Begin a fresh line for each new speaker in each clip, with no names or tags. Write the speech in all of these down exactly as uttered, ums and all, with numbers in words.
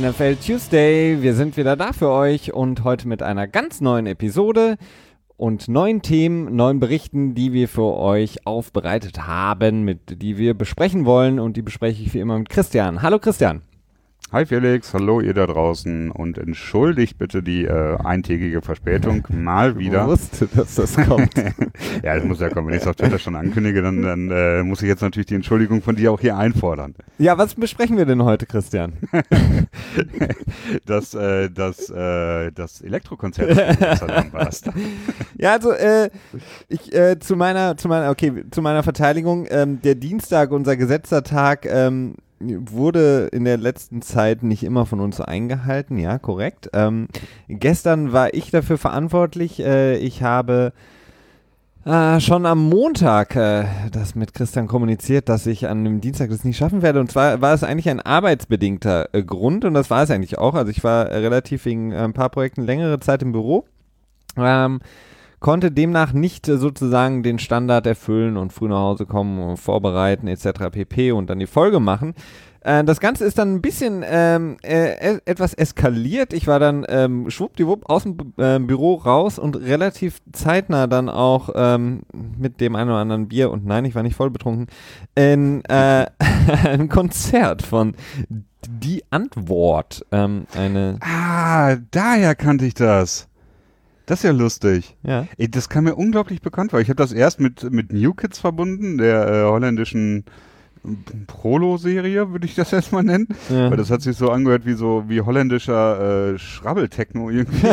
N F L Tuesday. Wir sind wieder da für euch und heute mit einer ganz neuen Episode und neuen Themen, neuen Berichten, die wir für euch aufbereitet haben, mit die wir besprechen wollen, und die bespreche ich wie immer mit Christian. Hallo Christian.
Hi Felix, hallo ihr da draußen, und entschuldigt bitte die äh, eintägige Verspätung mal wieder.
Ich wusste, dass das kommt.
Ja, das muss ja kommen. Wenn ich es auf Twitter schon ankündige, dann, dann äh, muss ich jetzt natürlich die Entschuldigung von dir auch hier einfordern.
Ja, was besprechen wir denn heute, Christian?
das, äh, das, äh, das Elektrokonzert war das da.
Ja, also äh, ich äh, zu meiner, zu meiner, okay, zu meiner Verteidigung, ähm, der Dienstag, unser gesetzter Tag, ähm, wurde in der letzten Zeit nicht immer von uns so eingehalten, ja, korrekt. Ähm, gestern war ich dafür verantwortlich. Äh, ich habe äh, schon am Montag äh, das mit Christian kommuniziert, dass ich an dem Dienstag das nicht schaffen werde. Und zwar war es eigentlich ein arbeitsbedingter äh, Grund, und das war es eigentlich auch. Also ich war äh, relativ wegen äh, ein paar Projekten längere Zeit im Büro. Ähm, konnte demnach nicht äh, sozusagen den Standard erfüllen und früh nach Hause kommen, vorbereiten et cetera pp. Und dann die Folge machen. Äh, das Ganze ist dann ein bisschen ähm, äh, etwas eskaliert. Ich war dann ähm, schwuppdiwupp aus dem äh, Büro raus und relativ zeitnah dann auch ähm, mit dem einen oder anderen Bier, und nein, ich war nicht voll betrunken, in äh, ein Konzert von Die Antwort. Ähm, eine
Ah, daher kannte ich das. Das ist ja lustig.
Ja.
Ey, das kam mir unglaublich bekannt vor. Ich habe das erst mit, mit New Kids verbunden, der äh, holländischen Prolo-Serie, würde ich das erstmal nennen. Ja. Weil das hat sich so angehört wie so wie holländischer äh, Schrabbeltechno irgendwie.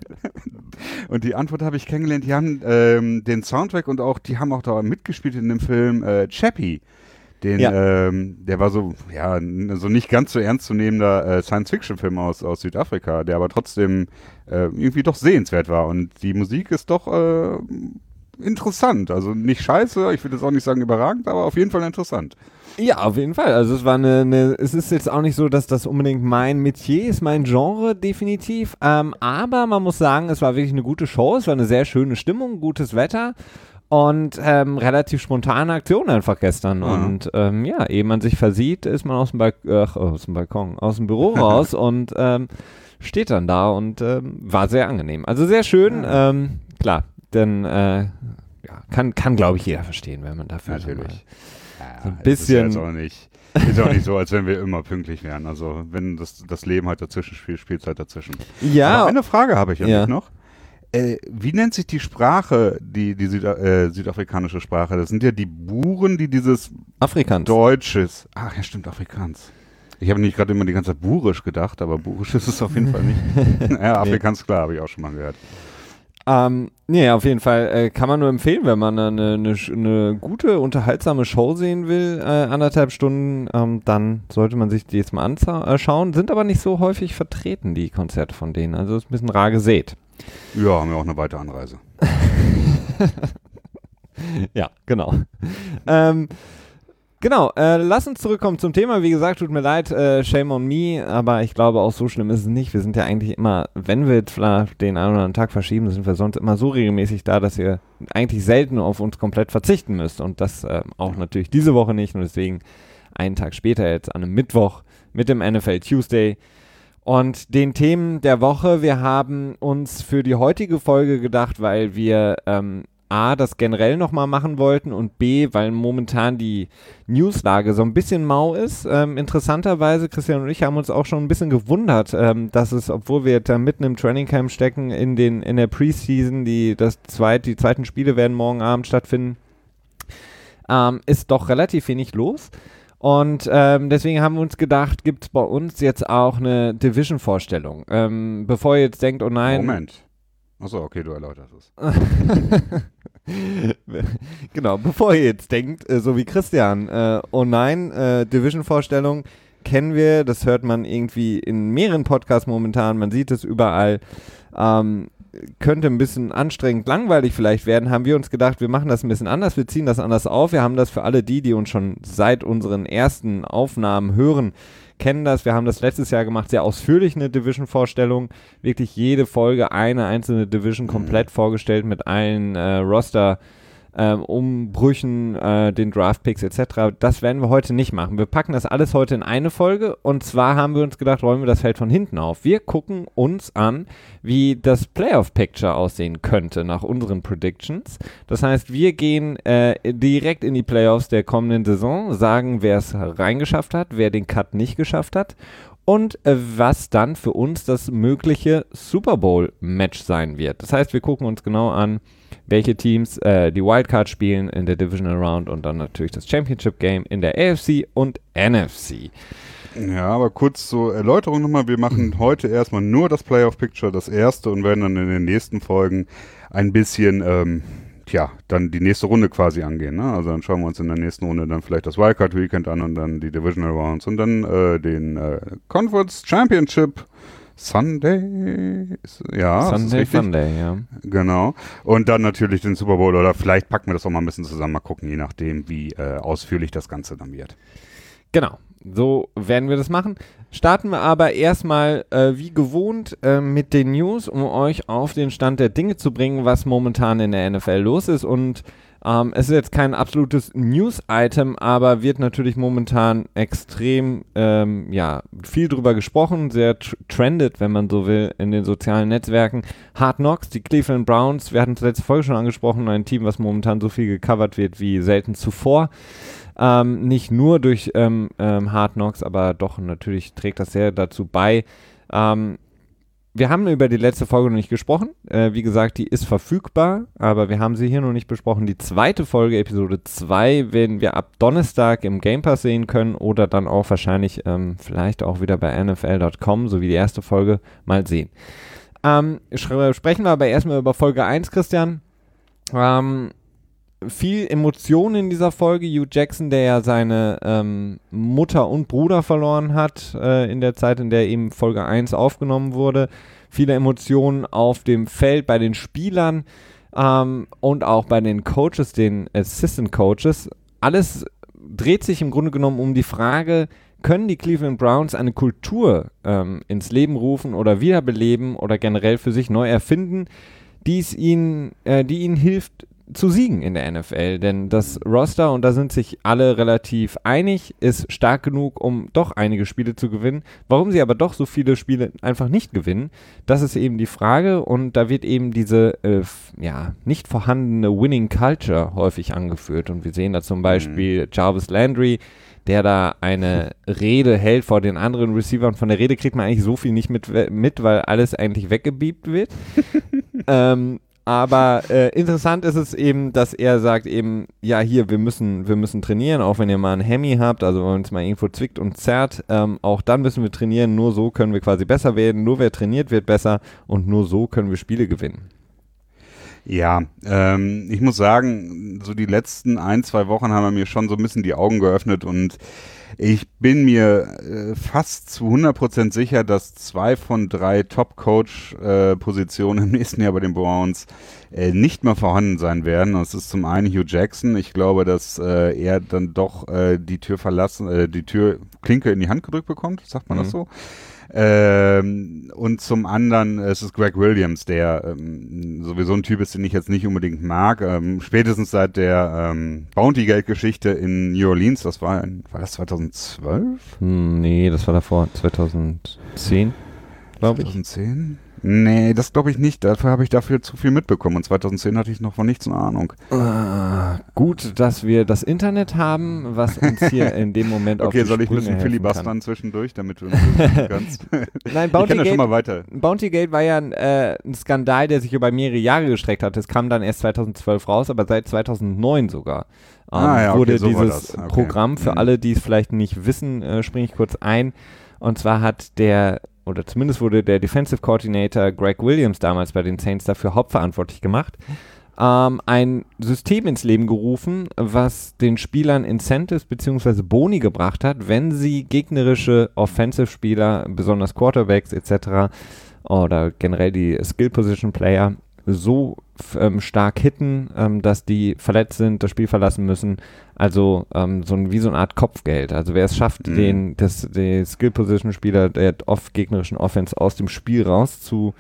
Und Die Antwort habe ich kennengelernt. Die haben ähm, den Soundtrack und auch, die haben auch da mitgespielt in dem Film äh, Chappie. Den, ja. ähm, der war so, ja, so nicht ganz so ernstzunehmender äh, Science-Fiction-Film aus, aus Südafrika, der aber trotzdem äh, irgendwie doch sehenswert war. Und die Musik ist doch äh, interessant. Also nicht scheiße, ich würde jetzt auch nicht sagen überragend, aber auf jeden Fall interessant.
Ja, auf jeden Fall. Also es war eine, eine, es ist jetzt auch nicht so, dass das unbedingt mein Metier ist, mein Genre definitiv. Ähm, aber man muss sagen, es war wirklich eine gute Show, es war eine sehr schöne Stimmung, gutes Wetter. Und ähm, relativ spontane Aktion einfach gestern. Mhm. Und ähm, ja, ehe man sich versieht, ist man aus dem, Balk- ach, aus dem Balkon, aus dem Büro raus und ähm, steht dann da und ähm, war sehr angenehm. Also sehr schön, ja. ähm, klar, denn äh, ja, kann, kann glaube ich, jeder verstehen, wenn man dafür
natürlich
so ein bisschen...
Ist ja jetzt auch nicht, ist auch nicht so, als wenn wir immer pünktlich wären. Also wenn das, das Leben halt dazwischen spielt, spielt es halt dazwischen.
Ja.
Aber eine Frage habe ich an
ja.
dich noch. Äh, wie nennt sich die Sprache, die, die Süda- äh, südafrikanische Sprache? Das sind ja die Buren, die dieses
Afrikaans.
Deutsches. Ach ja, stimmt, Afrikaans. Ich habe nicht gerade immer die ganze Zeit Burisch gedacht, aber Burisch ist es auf jeden Fall nicht. Ja, Afrikaans, klar, habe ich auch schon mal gehört.
Ähm, nee, auf jeden Fall äh, kann man nur empfehlen, wenn man eine, eine, eine gute, unterhaltsame Show sehen will, äh, anderthalb Stunden, ähm, dann sollte man sich die jetzt mal anschauen. Sind aber nicht so häufig vertreten, die Konzerte von denen. Also ist ein bisschen rar gesät.
Ja, haben wir auch eine weitere Anreise.
Ja, genau. ähm, genau, äh, lass uns zurückkommen zum Thema. Wie gesagt, tut mir leid, äh, shame on me, aber ich glaube, auch so schlimm ist es nicht. Wir sind ja eigentlich immer, wenn wir jetzt den einen oder anderen Tag verschieben, sind wir sonst immer so regelmäßig da, dass ihr eigentlich selten auf uns komplett verzichten müsst. Und das äh, auch natürlich diese Woche nicht. Und deswegen einen Tag später jetzt an einem Mittwoch mit dem N F L Tuesday und den Themen der Woche. Wir haben uns für die heutige Folge gedacht, weil wir ähm, A, das generell nochmal machen wollten, und B, weil momentan die Newslage so ein bisschen mau ist. Ähm, interessanterweise, Christian und ich haben uns auch schon ein bisschen gewundert, ähm, dass es, obwohl wir jetzt da mitten im Trainingcamp stecken, in, den, in der Preseason, die, das zweit, die zweiten Spiele werden morgen Abend stattfinden, ähm, ist doch relativ wenig los. Und ähm, deswegen haben wir uns gedacht, gibt es bei uns jetzt auch eine Division-Vorstellung. Ähm, bevor ihr jetzt denkt, oh nein.
Moment. Achso, okay, du erläuterst es.
Genau, bevor ihr jetzt denkt, äh, so wie Christian, äh, oh nein, äh, Division-Vorstellung kennen wir, das hört man irgendwie in mehreren Podcasts momentan, man sieht es überall. Ähm, könnte ein bisschen anstrengend, langweilig vielleicht werden, haben wir uns gedacht, wir machen das ein bisschen anders, wir ziehen das anders auf. Wir haben das für alle die, die uns schon seit unseren ersten Aufnahmen hören, kennen das. Wir haben das letztes Jahr gemacht, sehr ausführlich eine Division-Vorstellung. Wirklich jede Folge eine einzelne Division komplett vorgestellt mit allen äh, Roster ähm, Umbrüchen, äh, den Draftpicks et cetera. Das werden wir heute nicht machen. Wir packen das alles heute in eine Folge und zwar haben wir uns gedacht, rollen wir das Feld von hinten auf. Wir gucken uns an, wie das Playoff-Picture aussehen könnte nach unseren Predictions. Das heißt, wir gehen äh, direkt in die Playoffs der kommenden Saison, sagen, wer es reingeschafft hat, wer den Cut nicht geschafft hat und äh, was dann für uns das mögliche Super Bowl-Match sein wird. Das heißt, wir gucken uns genau an, welche Teams äh, die Wildcard spielen in der Divisional Round und dann natürlich das Championship Game in der A F C und N F C.
Ja, aber kurz zur Erläuterung nochmal. Wir machen heute erstmal nur das Playoff-Picture, das erste, und werden dann in den nächsten Folgen ein bisschen, ähm, tja, dann die nächste Runde quasi angehen. Ne? Also dann schauen wir uns in der nächsten Runde dann vielleicht das Wildcard-Weekend an und dann die Divisional Rounds und dann äh, den äh, Conference Championship Sunday, ja,
Sunday, Sunday, ja.
Genau. Und dann natürlich den Super Bowl oder vielleicht packen wir das auch mal ein bisschen zusammen, mal gucken, je nachdem, wie äh, ausführlich das Ganze dann wird.
Genau, so werden wir das machen. Starten wir aber erstmal äh, wie gewohnt äh, mit den News, um euch auf den Stand der Dinge zu bringen, was momentan in der N F L los ist. Und ähm, es ist jetzt kein absolutes News-Item, aber wird natürlich momentan extrem ähm, ja, viel drüber gesprochen, sehr tr- trendet, wenn man so will, in den sozialen Netzwerken. Hard Knocks, die Cleveland Browns, wir hatten es letzte Folge schon angesprochen, ein Team, was momentan so viel gecovert wird wie selten zuvor. Ähm, nicht nur durch ähm, ähm, Hard Knocks, aber doch natürlich trägt das sehr dazu bei. Ähm, wir haben über die letzte Folge noch nicht gesprochen. Äh, wie gesagt, die ist verfügbar, aber wir haben sie hier noch nicht besprochen. Die zweite Folge, Episode zwei, werden wir ab Donnerstag im Game Pass sehen können oder dann auch wahrscheinlich ähm, vielleicht auch wieder bei N F L Punkt com, so wie die erste Folge, mal sehen. Ähm, sch- sprechen wir aber erstmal über Folge eins, Christian. Ähm, Viel Emotion in dieser Folge. Hugh Jackson, der ja seine ähm, Mutter und Bruder verloren hat äh, in der Zeit, in der eben Folge eins aufgenommen wurde. Viele Emotionen auf dem Feld bei den Spielern ähm, und auch bei den Coaches, den Assistant Coaches. Alles dreht sich im Grunde genommen um die Frage, können die Cleveland Browns eine Kultur ähm, ins Leben rufen oder wiederbeleben oder generell für sich neu erfinden, die es ihnen, äh, die ihnen hilft, zu siegen in der N F L, denn das Roster, und da sind sich alle relativ einig, ist stark genug, um doch einige Spiele zu gewinnen. Warum sie aber doch so viele Spiele einfach nicht gewinnen, das ist eben die Frage, und da wird eben diese äh, f- ja, nicht vorhandene Winning Culture häufig angeführt, und wir sehen da zum Beispiel mhm. Jarvis Landry, der da eine Rede hält vor den anderen Receivern. Von der Rede kriegt man eigentlich so viel nicht mit, mit weil alles eigentlich weggebiebt wird. ähm, Aber äh, interessant ist es eben, dass er sagt eben, ja hier, wir müssen, wir müssen trainieren, auch wenn ihr mal ein Hemi habt, also wenn es mal irgendwo zwickt und zerrt, ähm, auch dann müssen wir trainieren, nur so können wir quasi besser werden, nur wer trainiert, wird besser und nur so können wir Spiele gewinnen.
Ja, ähm, ich muss sagen, so die letzten ein, zwei Wochen haben mir schon so ein bisschen die Augen geöffnet und ich bin mir äh, fast zu hundert Prozent sicher, dass zwei von drei Top-Coach-Positionen äh, im nächsten Jahr bei den Browns äh, nicht mehr vorhanden sein werden. Das ist zum einen Hugh Jackson. Ich glaube, dass äh, er dann doch äh, die Tür verlassen, äh, die Türklinke in die Hand gedrückt bekommt. Sagt man mhm. das so? Ähm, und zum anderen äh, es ist Greg Williams, der ähm, sowieso ein Typ ist, den ich jetzt nicht unbedingt mag. Ähm, spätestens seit der ähm, Bounty-Gate-Geschichte in New Orleans, das war, war das zweitausendzwölf?
Hm, nee, das war davor, zweitausendzehn, glaube ich.
zweitausendzehn? Nee, das glaube ich nicht. Dafür habe ich dafür zu viel mitbekommen. Und zweitausendzehn hatte ich noch von nichts eine Ahnung.
Uh, gut, dass wir das Internet haben, was uns hier in dem Moment auf die
Okay, soll ich ein
Sprünge
bisschen
helfen
filibustern
kann.
Zwischendurch, damit du das kannst?
Nein,
ich kann das schon mal
Bountygate,
weiter.
Bountygate war ja ein, äh, ein Skandal, der sich über mehrere Jahre gestreckt hat. Es kam dann erst zweitausendzwölf raus, aber seit zweitausendneun sogar ähm,
Ah, ja, okay,
wurde
so war
dieses
das. Okay.
Programm, für
Mhm.
alle, die es vielleicht nicht wissen, äh, springe ich kurz ein. Und zwar hat der, oder zumindest wurde der Defensive Coordinator Greg Williams damals bei den Saints dafür hauptverantwortlich gemacht, ähm, ein System ins Leben gerufen, was den Spielern Incentives bzw. Boni gebracht hat, wenn sie gegnerische Offensive-Spieler, besonders Quarterbacks et cetera oder generell die Skill-Position-Player so ähm, stark hitten, ähm, dass die verletzt sind, das Spiel verlassen müssen. Also ähm, so ein, wie so eine Art Kopfgeld. Also wer es schafft,
Mhm.
den das, den Skill-Position-Spieler der off gegnerischen Offense aus dem Spiel raus zu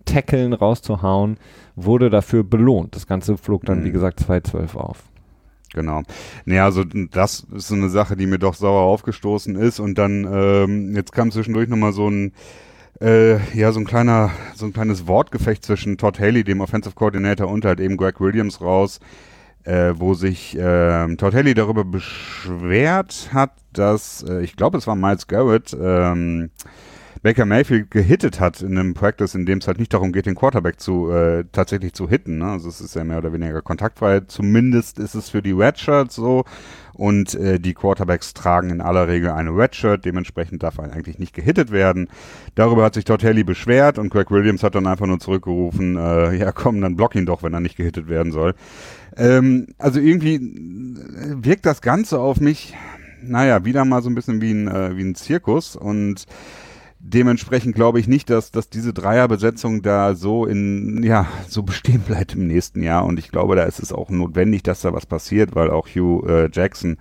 Tackeln rauszuhauen, wurde dafür belohnt. Das Ganze flog dann, mhm. wie gesagt, zwei zwölf auf.
Genau. Naja, also das ist so eine Sache, die mir doch sauer aufgestoßen ist. Und dann, ähm, jetzt kam zwischendurch nochmal so ein, äh, ja, so ein kleiner, so ein kleines Wortgefecht zwischen Todd Haley, dem Offensive Coordinator, und halt eben Greg Williams raus, äh, wo sich äh, Todd Haley darüber beschwert hat, dass, äh, ich glaube, es war Myles Garrett, ähm, Baker Mayfield gehittet hat in einem Practice, in dem es halt nicht darum geht, den Quarterback zu äh, tatsächlich zu hitten. Ne? Also es ist ja mehr oder weniger kontaktfrei. Zumindest ist es für die Redshirts so. Und äh, die Quarterbacks tragen in aller Regel eine Redshirt. Dementsprechend darf er eigentlich nicht gehittet werden. Darüber hat sich Todd Haley beschwert und Greg Williams hat dann einfach nur zurückgerufen, äh, ja komm, dann block ihn doch, wenn er nicht gehittet werden soll. Ähm, also irgendwie wirkt das Ganze auf mich, naja, wieder mal so ein bisschen wie ein, äh, wie ein Zirkus, und dementsprechend glaube ich nicht, dass, dass diese Dreierbesetzung da so in, ja, so bestehen bleibt im nächsten Jahr, und ich glaube, da ist es auch notwendig, dass da was passiert, weil auch Hugh äh, Jackson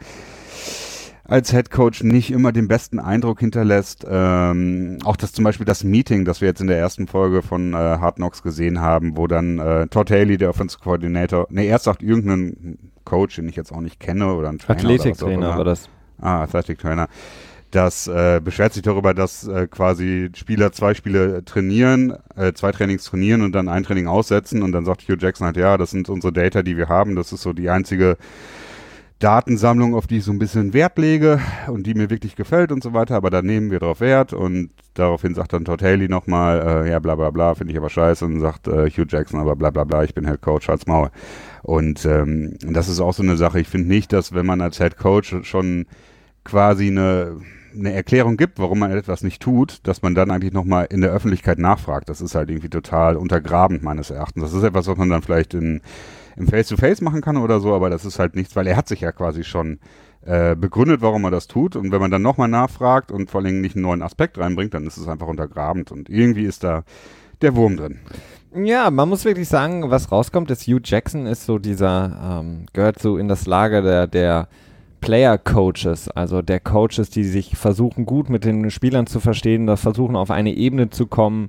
als Headcoach nicht immer den besten Eindruck hinterlässt. Ähm, auch das zum Beispiel das Meeting, das wir jetzt in der ersten Folge von äh, Hard Knocks gesehen haben, wo dann äh, Todd Haley, der Offensive Coordinator, ne, erst sagt irgendein Coach, den ich jetzt auch nicht kenne, oder ein Trainer.
Athletiktrainer war das.
Ah, Athletiktrainer. Das äh, beschwert sich darüber, dass äh, quasi Spieler zwei Spiele trainieren, äh, zwei Trainings trainieren und dann ein Training aussetzen, und dann sagt Hugh Jackson halt, ja, das sind unsere Data, die wir haben, das ist so die einzige Datensammlung, auf die ich so ein bisschen Wert lege und die mir wirklich gefällt und so weiter, aber da nehmen wir drauf Wert, und daraufhin sagt dann Todd Haley nochmal, äh, ja, bla bla bla, finde ich aber scheiße, und sagt äh, Hugh Jackson aber bla bla bla, ich bin Head Coach, halt's Maul. Und ähm, das ist auch so eine Sache, ich finde nicht, dass wenn man als Head Coach schon quasi eine eine Erklärung gibt, warum man etwas nicht tut, dass man dann eigentlich nochmal in der Öffentlichkeit nachfragt. Das ist halt irgendwie total untergrabend meines Erachtens. Das ist etwas, was man dann vielleicht in, im Face-to-Face machen kann oder so, aber das ist halt nichts, weil er hat sich ja quasi schon äh, begründet, warum er das tut, und wenn man dann nochmal nachfragt und vor allem nicht einen neuen Aspekt reinbringt, dann ist es einfach untergrabend, und irgendwie ist da der Wurm drin.
Ja, man muss wirklich sagen, was rauskommt, ist Hugh Jackson ist so dieser, ähm, gehört so in das Lager der, der Player-Coaches, also der Coaches, die sich versuchen, gut mit den Spielern zu verstehen, das versuchen, auf eine Ebene zu kommen,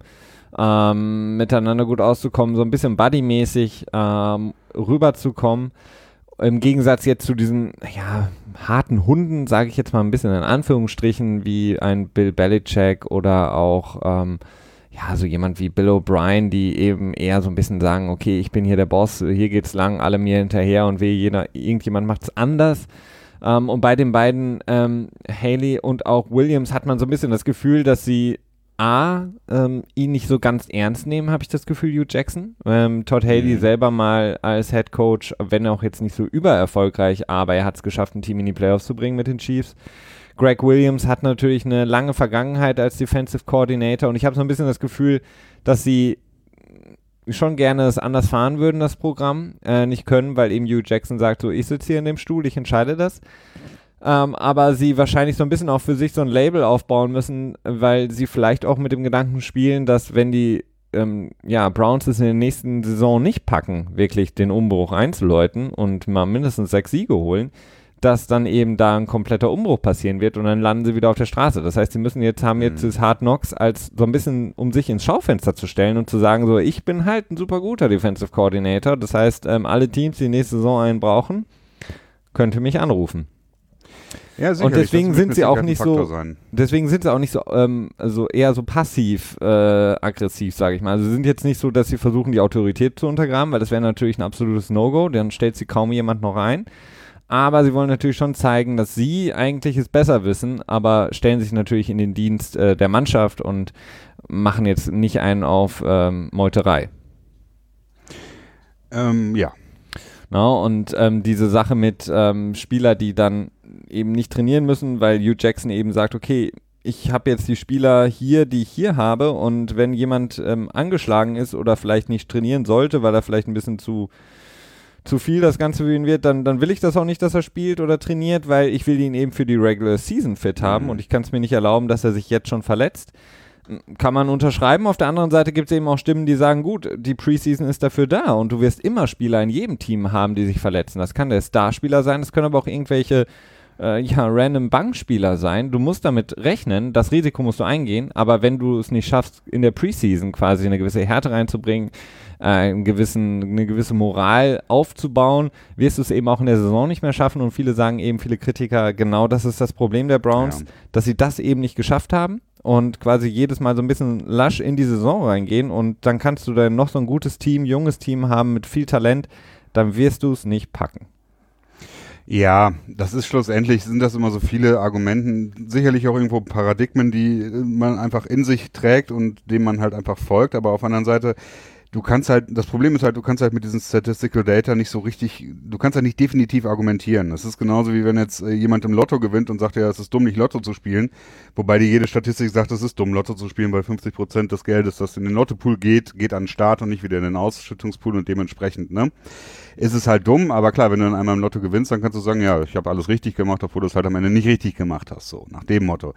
ähm, miteinander gut auszukommen, so ein bisschen buddymäßig ähm, rüberzukommen. Im Gegensatz jetzt zu diesen, ja, harten Hunden, sage ich jetzt mal ein bisschen in Anführungsstrichen, wie ein Bill Belichick oder auch ähm, ja, so jemand wie Bill O'Brien, die eben eher so ein bisschen sagen, okay, ich bin hier der Boss, hier geht's lang, alle mir hinterher, und weh, jeder, irgendjemand macht's anders. Um, und bei den beiden, ähm, Haley und auch Williams, hat man so ein bisschen das Gefühl, dass sie A, ähm, ihn nicht so ganz ernst nehmen, habe ich das Gefühl, Hugh Jackson. Ähm, Todd Haley mhm. selber mal als Head Coach, wenn auch jetzt nicht so übererfolgreich, aber er hat es geschafft, ein Team in die Playoffs zu bringen mit den Chiefs. Greg Williams hat natürlich eine lange Vergangenheit als Defensive Coordinator, und ich habe so ein bisschen das Gefühl, dass sie schon gerne es anders fahren würden, das Programm, äh, nicht können, weil eben Hugh Jackson sagt, so, ich sitze hier in dem Stuhl, ich entscheide das. Ähm, aber sie wahrscheinlich so ein bisschen auch für sich so ein Label aufbauen müssen, weil sie vielleicht auch mit dem Gedanken spielen, dass wenn die ähm, ja, Browns es in der nächsten Saison nicht packen, wirklich den Umbruch einzuläuten und mal mindestens sechs Siege holen, dass dann eben da ein kompletter Umbruch passieren wird, und dann landen sie wieder auf der Straße. Das heißt, sie müssen jetzt, haben jetzt mhm. das Hard Knocks als so ein bisschen, um sich ins Schaufenster zu stellen und zu sagen, so, ich bin halt ein super guter Defensive Coordinator. Das heißt, ähm, alle Teams, die nächste Saison einen brauchen, könnte mich anrufen.
Ja,
und deswegen sind sie auch nicht so, sein. deswegen sind sie auch nicht so, ähm, also eher so passiv äh, aggressiv, sage ich mal. Also sie sind jetzt nicht so, dass sie versuchen, die Autorität zu untergraben, weil das wäre natürlich ein absolutes No-Go, dann stellt sie kaum jemand noch ein. Aber sie wollen natürlich schon zeigen, dass sie eigentlich es besser wissen, aber stellen sich natürlich in den Dienst äh, der Mannschaft und machen jetzt nicht einen auf ähm, Meuterei.
Ähm, ja.
No, und ähm, diese Sache mit ähm, Spieler, die dann eben nicht trainieren müssen, weil Hugh Jackson eben sagt, okay, ich habe jetzt die Spieler hier, die ich hier habe, und wenn jemand ähm, angeschlagen ist oder vielleicht nicht trainieren sollte, weil er vielleicht ein bisschen zu zu viel das Ganze für ihn wird, dann, dann will ich das auch nicht, dass er spielt oder trainiert, weil ich will ihn eben für die Regular Season fit haben, mhm. und ich kann es mir nicht erlauben, dass er sich jetzt schon verletzt. Kann man unterschreiben. Auf der anderen Seite gibt es eben auch Stimmen, die sagen, gut, die Preseason ist dafür da, und du wirst immer Spieler in jedem Team haben, die sich verletzen. Das kann der Starspieler sein, das können aber auch irgendwelche äh, ja, random Bankspieler sein. Du musst damit rechnen, das Risiko musst du eingehen, aber wenn du es nicht schaffst, in der Preseason quasi eine gewisse Härte reinzubringen, äh, einen gewissen, eine gewisse Moral aufzubauen, wirst du es eben auch in der Saison nicht mehr schaffen und viele sagen eben, viele Kritiker, genau das ist das Problem der Browns, ja. dass sie das eben nicht geschafft haben und quasi jedes Mal so ein bisschen lasch in die Saison reingehen und dann kannst du dann noch so ein gutes Team, junges Team haben mit viel Talent, dann wirst du es nicht packen.
Ja, das ist schlussendlich, sind das immer so viele Argumenten, sicherlich auch irgendwo Paradigmen, die man einfach in sich trägt und dem man halt einfach folgt, aber auf der anderen Seite, du kannst halt, das Problem ist halt, du kannst halt mit diesen Statistical Data nicht so richtig, du kannst halt nicht definitiv argumentieren. Das ist genauso wie wenn jetzt äh, jemand im Lotto gewinnt und sagt, ja, es ist dumm, nicht Lotto zu spielen, wobei dir jede Statistik sagt, es ist dumm, Lotto zu spielen, weil fünfzig Prozent des Geldes, das in den Lottopool geht, geht an den Start und nicht wieder in den Ausschüttungspool und dementsprechend, ne, ist es halt dumm, aber klar, wenn du dann einmal im Lotto gewinnst, dann kannst du sagen, ja, ich habe alles richtig gemacht, obwohl du es halt am Ende nicht richtig gemacht hast, so, nach dem Motto.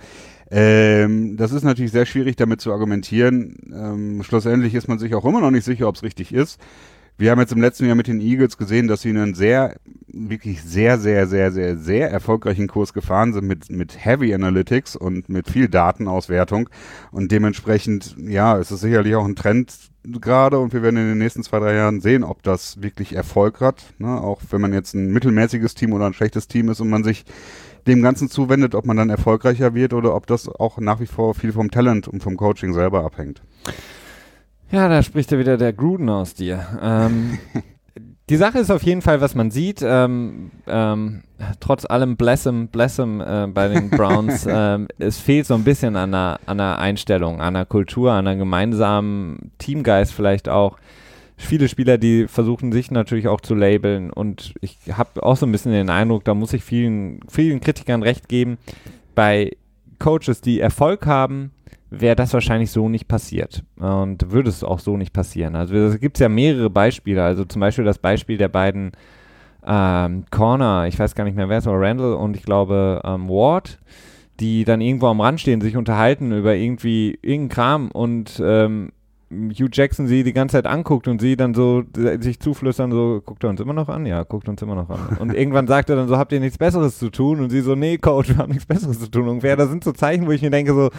Ähm, das ist natürlich sehr schwierig, damit zu argumentieren. Ähm, schlussendlich ist man sich auch immer noch nicht sicher, ob es richtig ist. Wir haben jetzt im letzten Jahr mit den Eagles gesehen, dass sie einen sehr, wirklich sehr, sehr, sehr, sehr, sehr erfolgreichen Kurs gefahren sind mit, mit Heavy Analytics und mit viel Datenauswertung. Und dementsprechend, ja, es ist sicherlich auch ein Trend gerade und wir werden in den nächsten zwei, drei Jahren sehen, ob das wirklich Erfolg hat. Ne? Auch wenn man jetzt ein mittelmäßiges Team oder ein schlechtes Team ist und man sich dem Ganzen zuwendet, ob man dann erfolgreicher wird oder ob das auch nach wie vor viel vom Talent und vom Coaching selber abhängt.
Ja, da spricht ja wieder der Gruden aus dir. Ähm, die Sache ist auf jeden Fall, was man sieht, ähm, ähm, trotz allem Blessem, Blessem äh, bei den Browns, ähm, es fehlt so ein bisschen an einer, an einer Einstellung, an einer Kultur, an einer gemeinsamen Teamgeist vielleicht auch. Viele Spieler, die versuchen sich natürlich auch zu labeln und ich habe auch so ein bisschen den Eindruck, da muss ich vielen, vielen Kritikern recht geben, bei Coaches, die Erfolg haben, wäre das wahrscheinlich so nicht passiert und würde es auch so nicht passieren. Also es gibt ja mehrere Beispiele, also zum Beispiel das Beispiel der beiden ähm, Corner, ich weiß gar nicht mehr, wer es war, Randall und ich glaube ähm, Ward, die dann irgendwo am Rand stehen, sich unterhalten über irgendwie irgendeinen Kram und ähm, Hugh Jackson sie die ganze Zeit anguckt und sie dann so äh, sich zuflüstern, so, guckt er uns immer noch an? Ja, guckt uns immer noch an. Und irgendwann sagt er dann so, habt ihr nichts Besseres zu tun? Und sie so, nee, Coach, wir haben nichts Besseres zu tun. Ungefähr, da sind so Zeichen, wo ich mir denke so,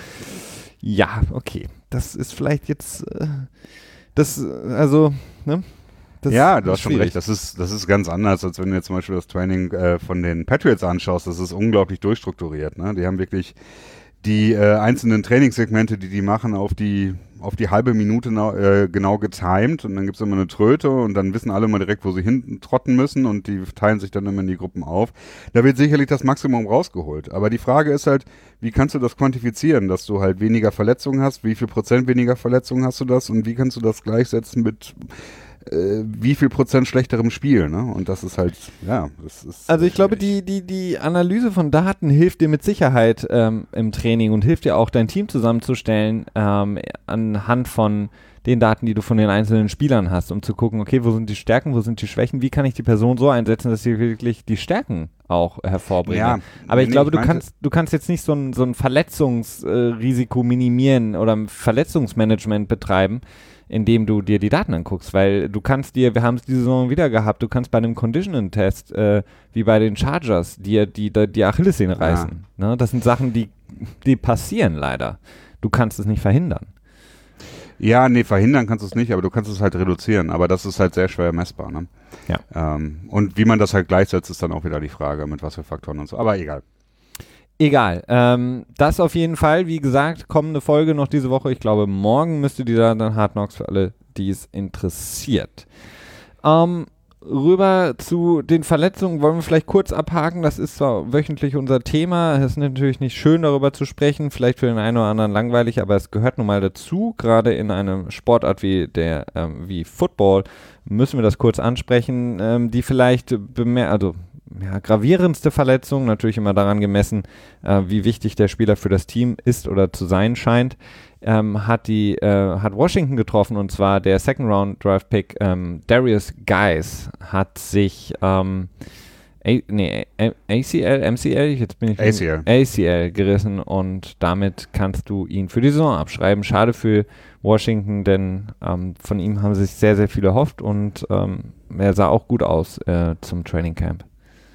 ja, okay, das ist vielleicht jetzt, äh, das, also, ne? Das
ja, du hast schon recht, das ist, das ist ganz anders, als wenn du jetzt zum Beispiel das Training äh, von den Patriots anschaust, das ist unglaublich durchstrukturiert, ne? Die haben wirklich die äh, einzelnen Trainingssegmente, die die machen, auf die auf die halbe Minute na, äh, genau getimed und dann gibt es immer eine Tröte und dann wissen alle mal direkt, wo sie hinten trotten müssen und die teilen sich dann immer in die Gruppen auf. Da wird sicherlich das Maximum rausgeholt. Aber die Frage ist halt, wie kannst du das quantifizieren, dass du halt weniger Verletzungen hast, wie viel Prozent weniger Verletzungen hast du das und wie kannst du das gleichsetzen mit äh, wie viel Prozent schlechterem Spiel, ne? Und das ist halt, ja, das ist.
Also ich glaube, die, die, die Analyse von Daten hilft dir mit Sicherheit ähm, im Training und hilft dir auch, dein Team zusammenzustellen ähm, anhand von den Daten, die du von den einzelnen Spielern hast, um zu gucken, okay, wo sind die Stärken, wo sind die Schwächen, wie kann ich die Person so einsetzen, dass sie wirklich die Stärken auch hervorbringen. Ja, aber ich nee, glaube, ich du kannst du kannst jetzt nicht so ein, so ein Verletzungsrisiko äh, minimieren oder ein Verletzungsmanagement betreiben, indem du dir die Daten anguckst, weil du kannst dir, wir haben es diese Saison wieder gehabt, du kannst bei einem Conditioning-Test, äh, wie bei den Chargers, dir die, die, die Achillessehne reißen. Ja. Ne? Das sind Sachen, die, die passieren leider. Du kannst es nicht verhindern.
Ja, nee, verhindern kannst du es nicht, aber du kannst es halt reduzieren, aber das ist halt sehr schwer messbar, ne?
Ja.
Ähm, und wie man das halt gleichsetzt, ist dann auch wieder die Frage, mit was für Faktoren und so, aber egal.
Egal, ähm, das auf jeden Fall, wie gesagt, kommende Folge noch diese Woche, ich glaube morgen müsste die da dann Hard Knocks für alle, die es interessiert. Ähm, rüber zu den Verletzungen wollen wir vielleicht kurz abhaken, das ist zwar wöchentlich unser Thema, es ist natürlich nicht schön darüber zu sprechen, vielleicht für den einen oder anderen langweilig, aber es gehört nun mal dazu, gerade in einem Sportart wie der ähm, wie Football müssen wir das kurz ansprechen, ähm, die vielleicht bemer- also ja, gravierendste Verletzung, natürlich immer daran gemessen, äh, wie wichtig der Spieler für das Team ist oder zu sein scheint, ähm, hat die äh, hat Washington getroffen und zwar der Second Round Draft Pick ähm, Darius Guice hat sich ähm, A- nee, A C L, M C L, jetzt bin ich
A C L.
A C L gerissen und damit kannst du ihn für die Saison abschreiben. Schade für Washington, denn ähm, von ihm haben sich sehr, sehr viel erhofft und ähm, er sah auch gut aus äh, zum Training Camp.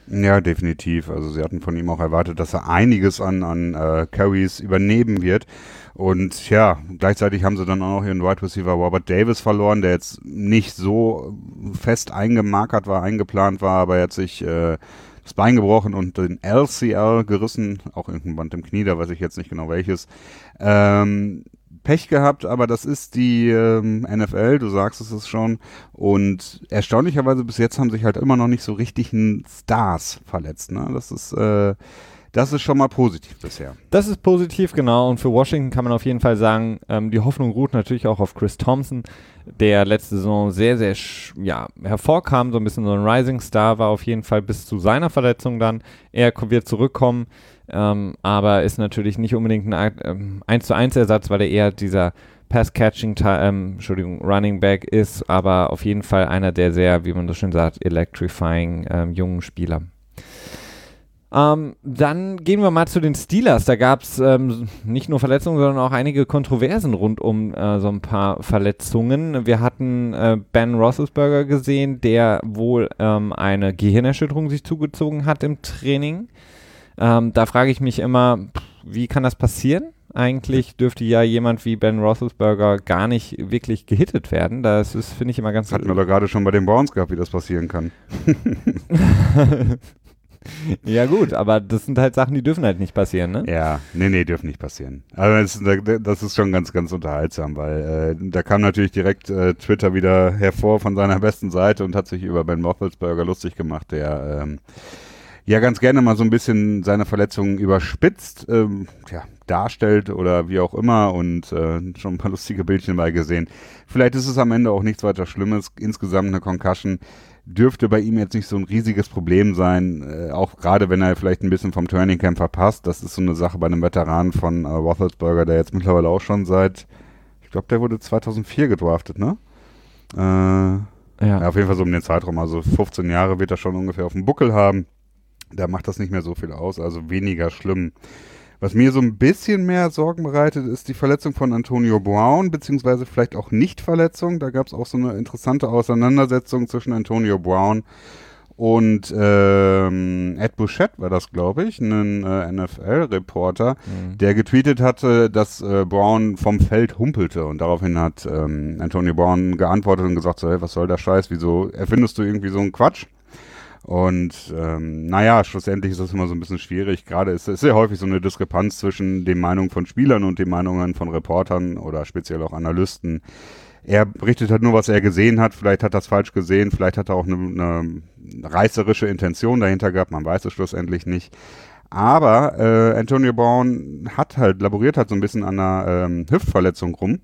Ja, definitiv. Also sie hatten von ihm auch erwartet, dass er einiges an, an äh, Carries übernehmen wird. Und ja, gleichzeitig haben sie dann auch noch ihren Wide Receiver Robert Davis verloren, der jetzt nicht so fest eingemarkert war, eingeplant war, aber er hat sich äh, das Bein gebrochen und den L C L gerissen, auch irgendein Band im Knie, da weiß ich jetzt nicht genau welches. Ähm, Pech gehabt, aber das ist die ähm, N F L, du sagst es ist schon. Und erstaunlicherweise bis jetzt haben sich halt immer noch nicht so richtigen Stars verletzt. Ne? Das ist äh, das ist schon mal positiv bisher.
Das ist positiv, genau. Und für Washington kann man auf jeden Fall sagen, ähm, die Hoffnung ruht natürlich auch auf Chris Thompson, der letzte Saison sehr, sehr sch- ja, hervorkam, so ein bisschen so ein Rising Star war auf jeden Fall bis zu seiner Verletzung dann. Er wird zurückkommen. Ähm, aber ist natürlich nicht unbedingt ein ähm, eins zu eins Ersatz, weil er eher dieser Pass-Catching, ähm, Entschuldigung, Running Back ist, aber auf jeden Fall einer der sehr, wie man so schön sagt, electrifying ähm, jungen Spieler. Ähm, dann gehen wir mal zu den Steelers. Da gab es ähm, nicht nur Verletzungen, sondern auch einige Kontroversen rund um äh, so ein paar Verletzungen. Wir hatten äh, Ben Roethlisberger gesehen, der wohl ähm, eine Gehirnerschütterung sich zugezogen hat im Training. Ähm, da frage ich mich immer, wie kann das passieren? Eigentlich dürfte ja jemand wie Ben Roethlisberger gar nicht wirklich gehittet werden. Das ist, finde ich, immer ganz...
Hatten wir doch gerade schon bei den Browns gehabt, wie das passieren kann.
Ja gut, aber das sind halt Sachen, die dürfen halt nicht passieren, ne?
Ja, nee, nee, dürfen nicht passieren. Aber das, das ist schon ganz, ganz unterhaltsam, weil äh, da kam natürlich direkt äh, Twitter wieder hervor von seiner besten Seite und hat sich über Ben Roethlisberger lustig gemacht, der... Ähm, ja ganz gerne mal so ein bisschen seine Verletzungen überspitzt ähm, ja, darstellt oder wie auch immer und äh, schon ein paar lustige Bildchen bei gesehen. Vielleicht ist es am Ende auch nichts weiter Schlimmes. Insgesamt eine Concussion dürfte bei ihm jetzt nicht so ein riesiges Problem sein, äh, auch gerade wenn er vielleicht ein bisschen vom Training Camp verpasst. Das ist so eine Sache bei einem Veteranen von äh, Roethlisberger, der jetzt mittlerweile auch schon seit, ich glaube, der wurde zweitausendvier gedraftet, ne? Äh, ja. ja, auf jeden Fall so um den Zeitraum, also fünfzehn Jahre wird er schon ungefähr auf dem Buckel haben. Da macht das nicht mehr so viel aus, also weniger schlimm. Was mir so ein bisschen mehr Sorgen bereitet, ist die Verletzung von Antonio Brown, beziehungsweise vielleicht auch Nicht-Verletzung. Da gab es auch so eine interessante Auseinandersetzung zwischen Antonio Brown und ähm, Ed Bouchette war das, glaube ich, ein äh, N F L-Reporter, mhm. der getweetet hatte, dass äh, Brown vom Feld humpelte. Und daraufhin hat ähm, Antonio Brown geantwortet und gesagt, so, hey, was soll der Scheiß, wieso erfindest du irgendwie so einen Quatsch? Und ähm, naja, schlussendlich ist das immer so ein bisschen schwierig. Gerade ist es sehr häufig so eine Diskrepanz zwischen den Meinungen von Spielern und den Meinungen von Reportern oder speziell auch Analysten. Er berichtet halt nur, was er gesehen hat. Vielleicht hat er das falsch gesehen, vielleicht hat er auch eine, eine reißerische Intention dahinter gehabt. Man weiß es schlussendlich nicht. Aber äh, Antonio Brown hat halt, laboriert halt so ein bisschen an einer ähm, Hüftverletzung rum.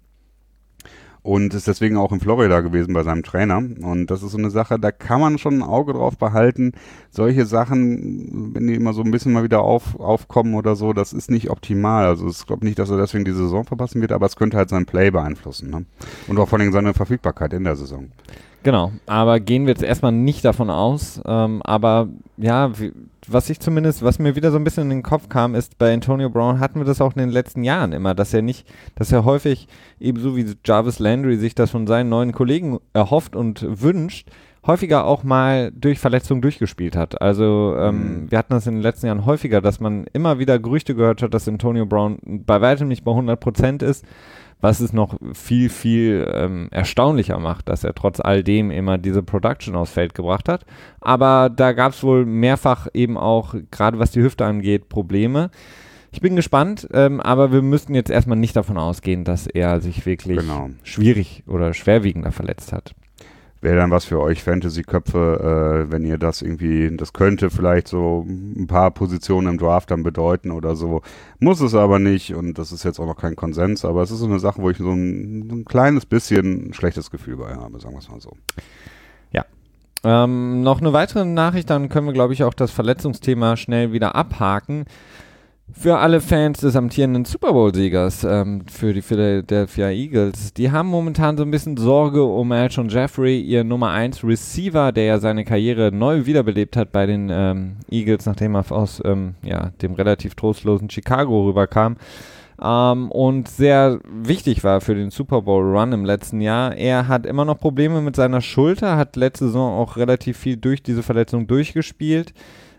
Und ist deswegen auch in Florida gewesen bei seinem Trainer. Und das ist so eine Sache, da kann man schon ein Auge drauf behalten. Solche Sachen, wenn die immer so ein bisschen mal wieder auf, aufkommen oder so, das ist nicht optimal. Also ich glaube nicht, dass er deswegen die Saison verpassen wird, aber es könnte halt sein Play beeinflussen. Ne? Und auch vor allem seine Verfügbarkeit in der Saison.
Genau, aber gehen wir jetzt erstmal nicht davon aus. Ähm, aber ja, wie, was ich zumindest, was mir wieder so ein bisschen in den Kopf kam, ist, bei Antonio Brown hatten wir das auch in den letzten Jahren immer, dass er nicht, dass er häufig, ebenso wie Jarvis Landry sich das von seinen neuen Kollegen erhofft und wünscht, häufiger auch mal durch Verletzungen durchgespielt hat. Also ähm, mhm. wir hatten das in den letzten Jahren häufiger, dass man immer wieder Gerüchte gehört hat, dass Antonio Brown bei weitem nicht bei hundert Prozent ist, was es noch viel, viel ähm, erstaunlicher macht, dass er trotz all dem immer diese Production aufs Feld gebracht hat. Aber da gab es wohl mehrfach eben auch, gerade was die Hüfte angeht, Probleme. Ich bin gespannt, ähm, aber wir müssten jetzt erstmal nicht davon ausgehen, dass er sich wirklich
genau.
schwierig oder schwerwiegender verletzt hat.
Wäre dann was für euch Fantasy-Köpfe, äh, wenn ihr das irgendwie, das könnte vielleicht so ein paar Positionen im Draft dann bedeuten oder so. Muss es aber nicht und das ist jetzt auch noch kein Konsens, aber es ist so eine Sache, wo ich so ein, so ein kleines bisschen ein schlechtes Gefühl bei habe, sagen wir es mal so.
Ja. Ähm, noch eine weitere Nachricht, dann können wir, glaube ich, auch das Verletzungsthema schnell wieder abhaken. Für alle Fans des amtierenden Super Bowl-Siegers, ähm, für die Philadelphia Eagles, die haben momentan so ein bisschen Sorge um Alshon Jeffrey, ihr Nummer eins Receiver, der ja seine Karriere neu wiederbelebt hat bei den ähm, Eagles, nachdem er aus ähm, ja, dem relativ trostlosen Chicago rüberkam ähm, und sehr wichtig war für den Super Bowl-Run im letzten Jahr. Er hat immer noch Probleme mit seiner Schulter, hat letzte Saison auch relativ viel durch diese Verletzung durchgespielt.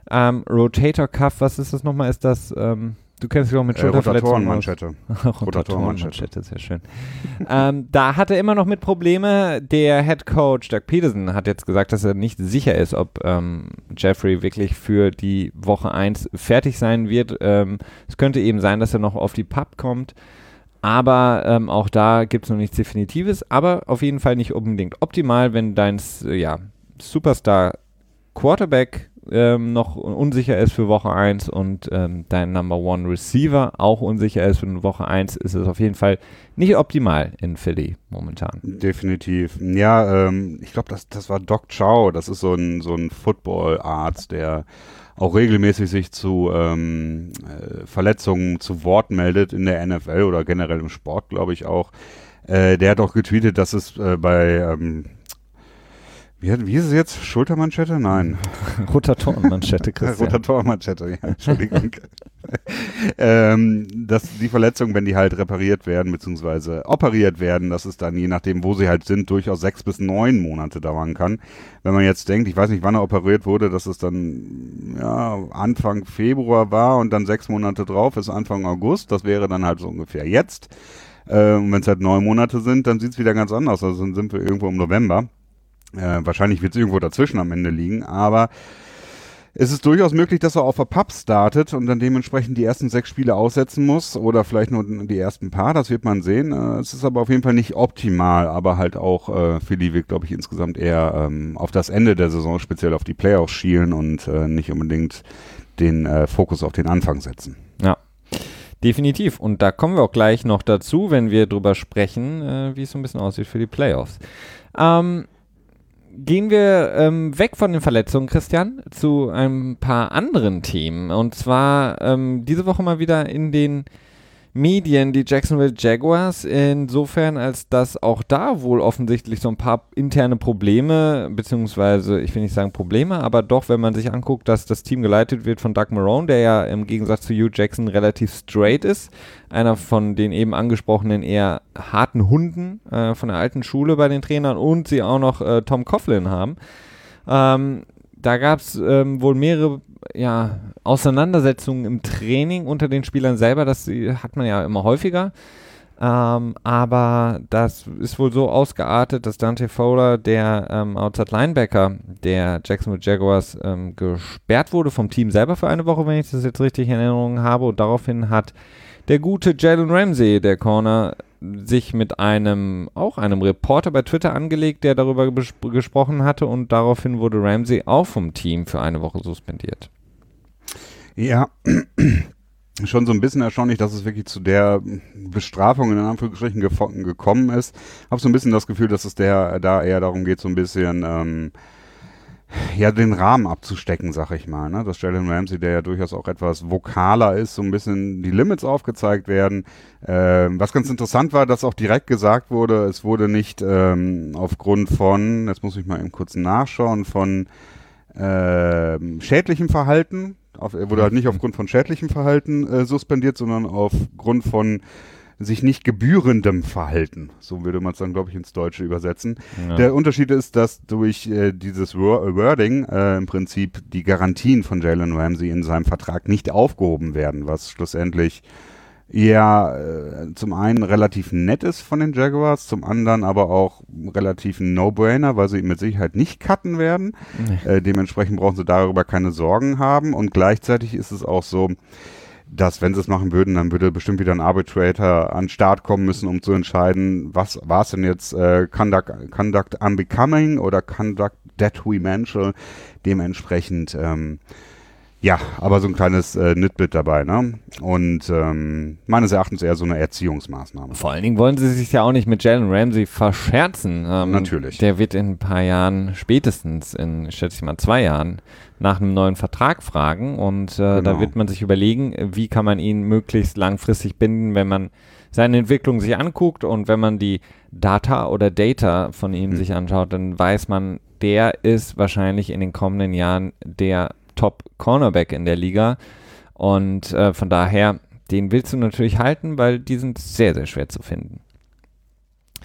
Ähm, Rotator Cuff, was ist das nochmal? Ist das, ähm, du kennst dich auch mit
Äh,
Schulterverletzungen
Rotatorenmanschette.
Rotatorenmanschette, sehr schön. ähm, da hat er immer noch mit Probleme. Der Head Coach Doug Peterson hat jetzt gesagt, dass er nicht sicher ist, ob ähm, Jeffrey wirklich für die Woche eins fertig sein wird. Ähm, es könnte eben sein, dass er noch auf die P U P kommt. Aber ähm, auch da gibt es noch nichts Definitives, aber auf jeden Fall nicht unbedingt optimal, wenn dein äh, ja, Superstar Quarterback ähm, noch unsicher ist für Woche eins und ähm, dein Number One Receiver auch unsicher ist für Woche eins, ist es auf jeden Fall nicht optimal in Philly momentan.
Definitiv. Ja, ähm, ich glaube, das, das war Doc Chow, das ist so ein, so ein Football-Arzt, der auch regelmäßig sich zu ähm, äh, Verletzungen zu Wort meldet in der N F L oder generell im Sport, glaube ich auch. Äh, der hat auch getweetet, dass es äh, bei, ähm, wie, wie ist es jetzt? Schultermanschette? Nein.
Rotatorenmanschette, Christian.
Rotatorenmanschette, ja, Entschuldigung. ähm, dass die Verletzungen, wenn die halt repariert werden, beziehungsweise operiert werden, dass es dann, je nachdem, wo sie halt sind, durchaus sechs bis neun Monate dauern kann. Wenn man jetzt denkt, ich weiß nicht, wann er operiert wurde, dass es dann ja, Anfang Februar war und dann sechs Monate drauf ist Anfang August, das wäre dann halt so ungefähr jetzt. Äh, und wenn es halt neun Monate sind, dann sieht es wieder ganz anders aus. Also dann sind wir irgendwo im November. Äh, wahrscheinlich wird es irgendwo dazwischen am Ende liegen, aber es ist durchaus möglich, dass er auf der P U P startet und dann dementsprechend die ersten sechs Spiele aussetzen muss oder vielleicht nur die ersten paar, das wird man sehen. Äh, es ist aber auf jeden Fall nicht optimal, aber halt auch äh, Philly wird, glaube ich, insgesamt eher ähm, auf das Ende der Saison, speziell auf die Playoffs schielen und äh, nicht unbedingt den äh, Fokus auf den Anfang setzen.
Ja. Definitiv. Und da kommen wir auch gleich noch dazu, wenn wir drüber sprechen, äh, wie es so ein bisschen aussieht für die Playoffs. Ähm, Gehen wir ähm, weg von den Verletzungen, Christian, zu ein paar anderen Themen. Und zwar ähm, diese Woche mal wieder in den Medien die Jacksonville Jaguars, insofern als dass auch da wohl offensichtlich so ein paar interne Probleme, beziehungsweise ich will nicht sagen Probleme, aber doch, wenn man sich anguckt, dass das Team geleitet wird von Doug Marrone, der ja im Gegensatz zu Hugh Jackson relativ straight ist, einer von den eben angesprochenen eher harten Hunden äh, von der alten Schule bei den Trainern und sie auch noch äh, Tom Coughlin haben. Ähm, da gab es ähm, wohl mehrere ja, Auseinandersetzungen im Training unter den Spielern selber, das hat man ja immer häufiger. Ähm, aber das ist wohl so ausgeartet, dass Dante Fowler, der ähm, Outside Linebacker der Jacksonville Jaguars, ähm, gesperrt wurde vom Team selber für eine Woche, wenn ich das jetzt richtig in Erinnerung habe. Und daraufhin hat der gute Jalen Ramsey, der Corner, sich mit einem, auch einem Reporter bei Twitter angelegt, der darüber besp- gesprochen hatte und daraufhin wurde Ramsey auch vom Team für eine Woche suspendiert.
Ja, schon so ein bisschen erstaunlich, dass es wirklich zu der Bestrafung in Anführungsstrichen gef- gekommen ist. Habe so ein bisschen das Gefühl, dass es der da eher darum geht, so ein bisschen ähm, ja, den Rahmen abzustecken, sag ich mal, ne? Dass Jalen Ramsey, der ja durchaus auch etwas vokaler ist, so ein bisschen die Limits aufgezeigt werden. Ähm, was ganz interessant war, dass auch direkt gesagt wurde, es wurde nicht ähm, aufgrund von, jetzt muss ich mal eben kurz nachschauen, von ähm, schädlichem Verhalten, auf, er wurde halt nicht aufgrund von schädlichem Verhalten äh, suspendiert, sondern aufgrund von sich nicht gebührendem Verhalten. So würde man es dann, glaube ich, ins Deutsche übersetzen. Ja. Der Unterschied ist, dass durch äh, dieses Wording äh, im Prinzip die Garantien von Jalen Ramsey in seinem Vertrag nicht aufgehoben werden, was schlussendlich ja äh, zum einen relativ nett ist von den Jaguars, zum anderen aber auch relativ ein No-Brainer, weil sie ihn mit Sicherheit nicht cutten werden. Nee. Äh, dementsprechend brauchen sie darüber keine Sorgen haben und gleichzeitig ist es auch so, dass, wenn sie es machen würden, dann würde bestimmt wieder ein Arbitrator an den Start kommen müssen, um zu entscheiden, was war es denn jetzt, äh, Conduct, Conduct Unbecoming oder Conduct Detrimental, dementsprechend, ähm, ja, aber so ein kleines äh, Nitbit dabei, ne? Und ähm, meines Erachtens eher so eine Erziehungsmaßnahme.
Vor allen Dingen wollen sie sich ja auch nicht mit Jalen Ramsey verscherzen. Ähm,
Natürlich.
Der wird in ein paar Jahren, spätestens in, schätze ich mal, zwei Jahren, nach einem neuen Vertrag fragen. Und äh, genau. Da wird man sich überlegen, wie kann man ihn möglichst langfristig binden, wenn man seine Entwicklung sich anguckt und wenn man die Data oder Data von ihm hm. sich anschaut, dann weiß man, der ist wahrscheinlich in den kommenden Jahren der Top-Cornerback in der Liga und äh, von daher, den willst du natürlich halten, weil die sind sehr, sehr schwer zu finden.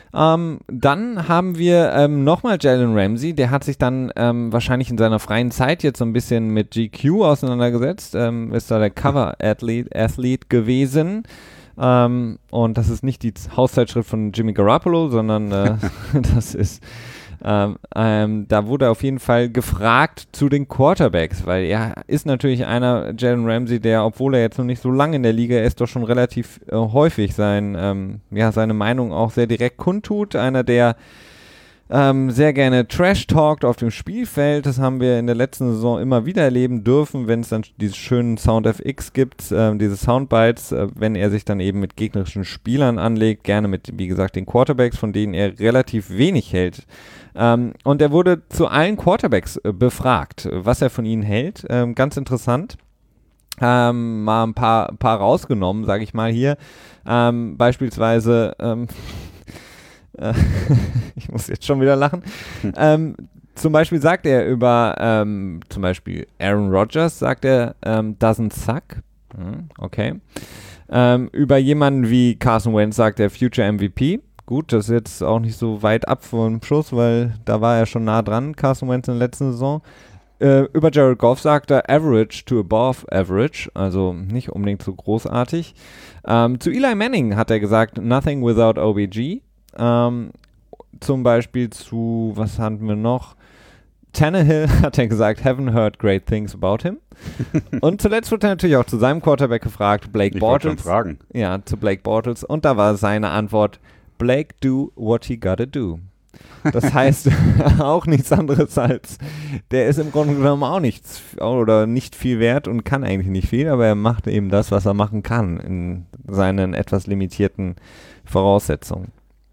Ähm, dann haben wir ähm, nochmal Jalen Ramsey, der hat sich dann ähm, wahrscheinlich in seiner freien Zeit jetzt so ein bisschen mit G Q auseinandergesetzt, ähm, ist da der Cover-Athlete Athlete gewesen. Ähm, und das ist nicht die Hauszeitschrift von Jimmy Garoppolo, sondern äh, das ist Ähm, ähm, da wurde auf jeden Fall gefragt zu den Quarterbacks, weil er ist natürlich einer, Jalen Ramsey, der, obwohl er jetzt noch nicht so lange in der Liga ist, doch schon relativ äh, häufig sein, ähm, ja, seine Meinung auch sehr direkt kundtut. Einer, der ähm, sehr gerne Trash-talkt auf dem Spielfeld. Das haben wir in der letzten Saison immer wieder erleben dürfen, wenn es dann diese schönen Sound-F X gibt, äh, diese Soundbites, äh, wenn er sich dann eben mit gegnerischen Spielern anlegt, gerne mit, wie gesagt, den Quarterbacks, von denen er relativ wenig hält. Ähm, und er wurde zu allen Quarterbacks äh, befragt, was er von ihnen hält. Ähm, ganz interessant. Ähm, mal ein paar, paar rausgenommen, sage ich mal hier. Ähm, beispielsweise, ähm, äh, ich muss jetzt schon wieder lachen. Hm. Ähm, zum Beispiel sagt er über, ähm, zum Beispiel Aaron Rodgers, sagt er, ähm, doesn't suck. Hm, okay. Ähm, über jemanden wie Carson Wentz sagt er Future M V P. Gut, das ist jetzt auch nicht so weit ab vom Schuss, weil da war er schon nah dran, Carson Wentz in der letzten Saison. Äh, über Jared Goff sagt er Average to above Average, also nicht unbedingt so großartig. Ähm, zu Eli Manning hat er gesagt Nothing without O B G. Ähm, zum Beispiel zu, was hatten wir noch? Tannehill hat er gesagt, haven't heard great things about him. Und zuletzt wurde er natürlich auch zu seinem Quarterback gefragt, Blake
ich
Bortles.
Ich fragen.
Ja, zu Blake Bortles. Und da war seine Antwort, Blake do what he gotta do. Das heißt auch nichts anderes als, der ist im Grunde genommen auch nichts oder nicht viel wert und kann eigentlich nicht viel, aber er macht eben das, was er machen kann in seinen etwas limitierten Voraussetzungen.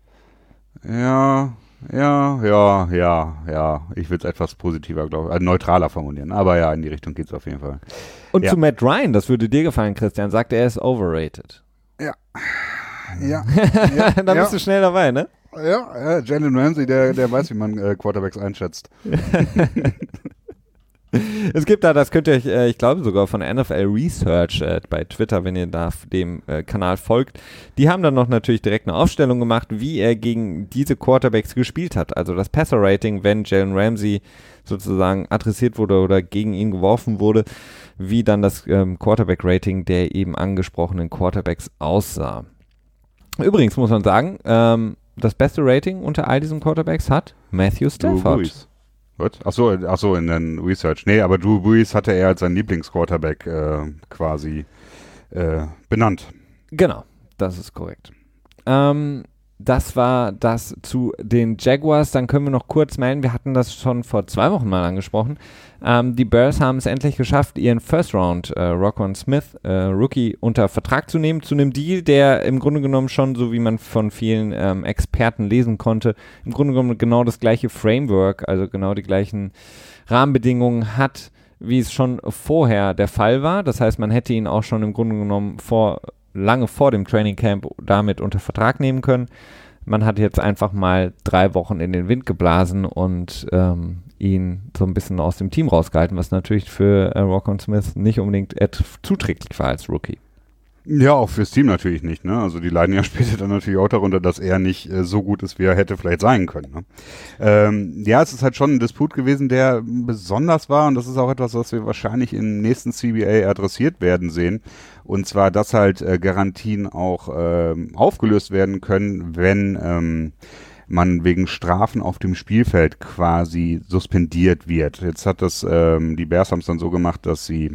Ja, ja, ja, ja, ja. Ich will es etwas positiver, glaube ich, also neutraler formulieren, aber ja, in die Richtung geht es auf jeden Fall.
Und
ja.
zu Matt Ryan, das würde dir gefallen, Christian, sagt er ist overrated.
Ja. Ja.
ja da bist
ja.
du schnell dabei, ne?
Ja, ja, Jalen Ramsey, der, der weiß, wie man äh, Quarterbacks einschätzt.
Es gibt da, das könnt ihr euch, äh, ich glaube sogar von N F L Research äh, bei Twitter, wenn ihr da dem äh, Kanal folgt, die haben dann noch natürlich direkt eine Aufstellung gemacht, wie er gegen diese Quarterbacks gespielt hat. Also das Passer-Rating, wenn Jalen Ramsey sozusagen adressiert wurde oder gegen ihn geworfen wurde, wie dann das ähm, Quarterback-Rating der eben angesprochenen Quarterbacks aussah. Übrigens muss man sagen, ähm, das beste Rating unter all diesen Quarterbacks hat Matthew Stafford.
Achso, ach so, in den Research. Nee, aber Drew Brees hatte er als sein Lieblingsquarterback äh, quasi äh, benannt.
Genau, das ist korrekt. Ähm, das war das zu den Jaguars. Dann können wir noch kurz melden, wir hatten das schon vor zwei Wochen mal angesprochen. Ähm, die Bears haben es endlich geschafft, ihren First Round äh, Roquan Smith, äh, Rookie, unter Vertrag zu nehmen, zu einem Deal, der im Grunde genommen schon, so wie man von vielen ähm, Experten lesen konnte, im Grunde genommen genau das gleiche Framework, also genau die gleichen Rahmenbedingungen hat, wie es schon vorher der Fall war. Das heißt, man hätte ihn auch schon im Grunde genommen vor lange vor dem Training Camp damit unter Vertrag nehmen können. Man hat jetzt einfach mal drei Wochen in den Wind geblasen und ähm, ihn so ein bisschen aus dem Team rausgehalten, was natürlich für äh, Roquan Smith nicht unbedingt zuträglich war als Rookie.
Ja, auch fürs Team natürlich nicht, ne? Also die leiden ja später dann natürlich auch darunter, dass er nicht äh, so gut ist, wie er hätte vielleicht sein können. Ne? Ähm, ja, es ist halt schon ein Disput gewesen, der besonders war, und das ist auch etwas, was wir wahrscheinlich im nächsten C B A adressiert werden sehen. Und zwar, dass halt äh, Garantien auch äh, aufgelöst werden können, wenn ähm, man wegen Strafen auf dem Spielfeld quasi suspendiert wird. Jetzt hat das, ähm, die Bears haben es dann so gemacht, dass sie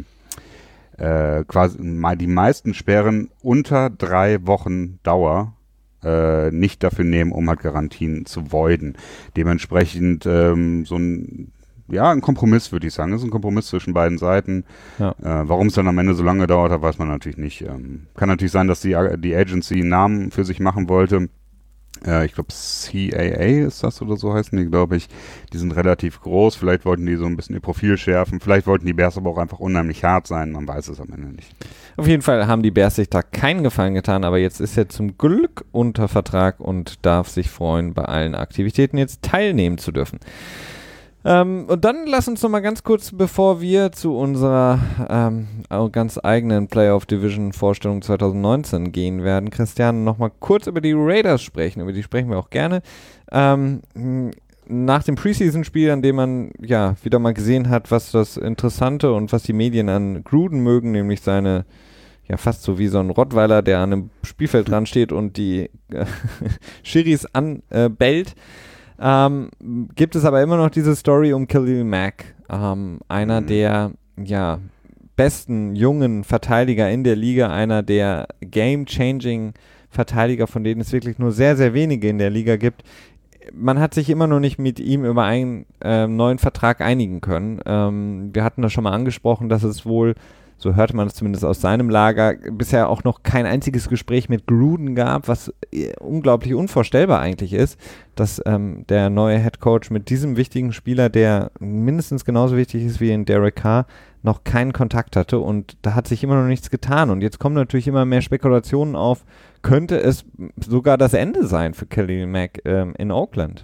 Äh, quasi die meisten Sperren unter drei Wochen Dauer äh, nicht dafür nehmen, um halt Garantien zu voiden. Dementsprechend ähm, so ein, ja, ein Kompromiss, würde ich sagen. Das ist ein Kompromiss zwischen beiden Seiten. Ja. Äh, warum es dann am Ende so lange dauert hat, weiß man natürlich nicht. Ähm, kann natürlich sein, dass die, die Agency einen Namen für sich machen wollte. Äh, ich glaube C A A ist das oder so heißen die, glaube ich. Die sind relativ groß, vielleicht wollten die so ein bisschen ihr Profil schärfen, vielleicht wollten die Bears aber auch einfach unheimlich hart sein, man weiß es am Ende nicht.
Auf jeden Fall haben die Bears sich da keinen Gefallen getan, aber jetzt ist er zum Glück unter Vertrag und darf sich freuen, bei allen Aktivitäten jetzt teilnehmen zu dürfen. Ähm, und dann lass uns noch mal ganz kurz, bevor wir zu unserer ähm, ganz eigenen Playoff-Division-Vorstellung zwanzig neunzehn gehen werden, Christian, noch mal kurz über die Raiders sprechen. Über die sprechen wir auch gerne. Ähm, nach dem Preseason-Spiel, an dem man ja wieder mal gesehen hat, was das Interessante und was die Medien an Gruden mögen, nämlich seine, ja fast so wie so ein Rottweiler, der an einem Spielfeld dran steht und die äh, Schiris anbellt. Ähm, gibt es aber immer noch diese Story um Khalil Mack, ähm, einer mhm. der ja, besten jungen Verteidiger in der Liga, einer der game-changing Verteidiger, von denen es wirklich nur sehr, sehr wenige in der Liga gibt. Man hat sich immer noch nicht mit ihm über einen äh, neuen Vertrag einigen können. Ähm, wir hatten das schon mal angesprochen, dass es wohl, so hörte man es zumindest aus seinem Lager, bisher auch noch kein einziges Gespräch mit Gruden gab, was äh, unglaublich unvorstellbar eigentlich ist, dass ähm, der neue Headcoach mit diesem wichtigen Spieler, der mindestens genauso wichtig ist wie in Derek Carr, noch keinen Kontakt hatte, und da hat sich immer noch nichts getan. Und jetzt kommen natürlich immer mehr Spekulationen auf, könnte es sogar das Ende sein für Khalil Mack ähm, in Oakland?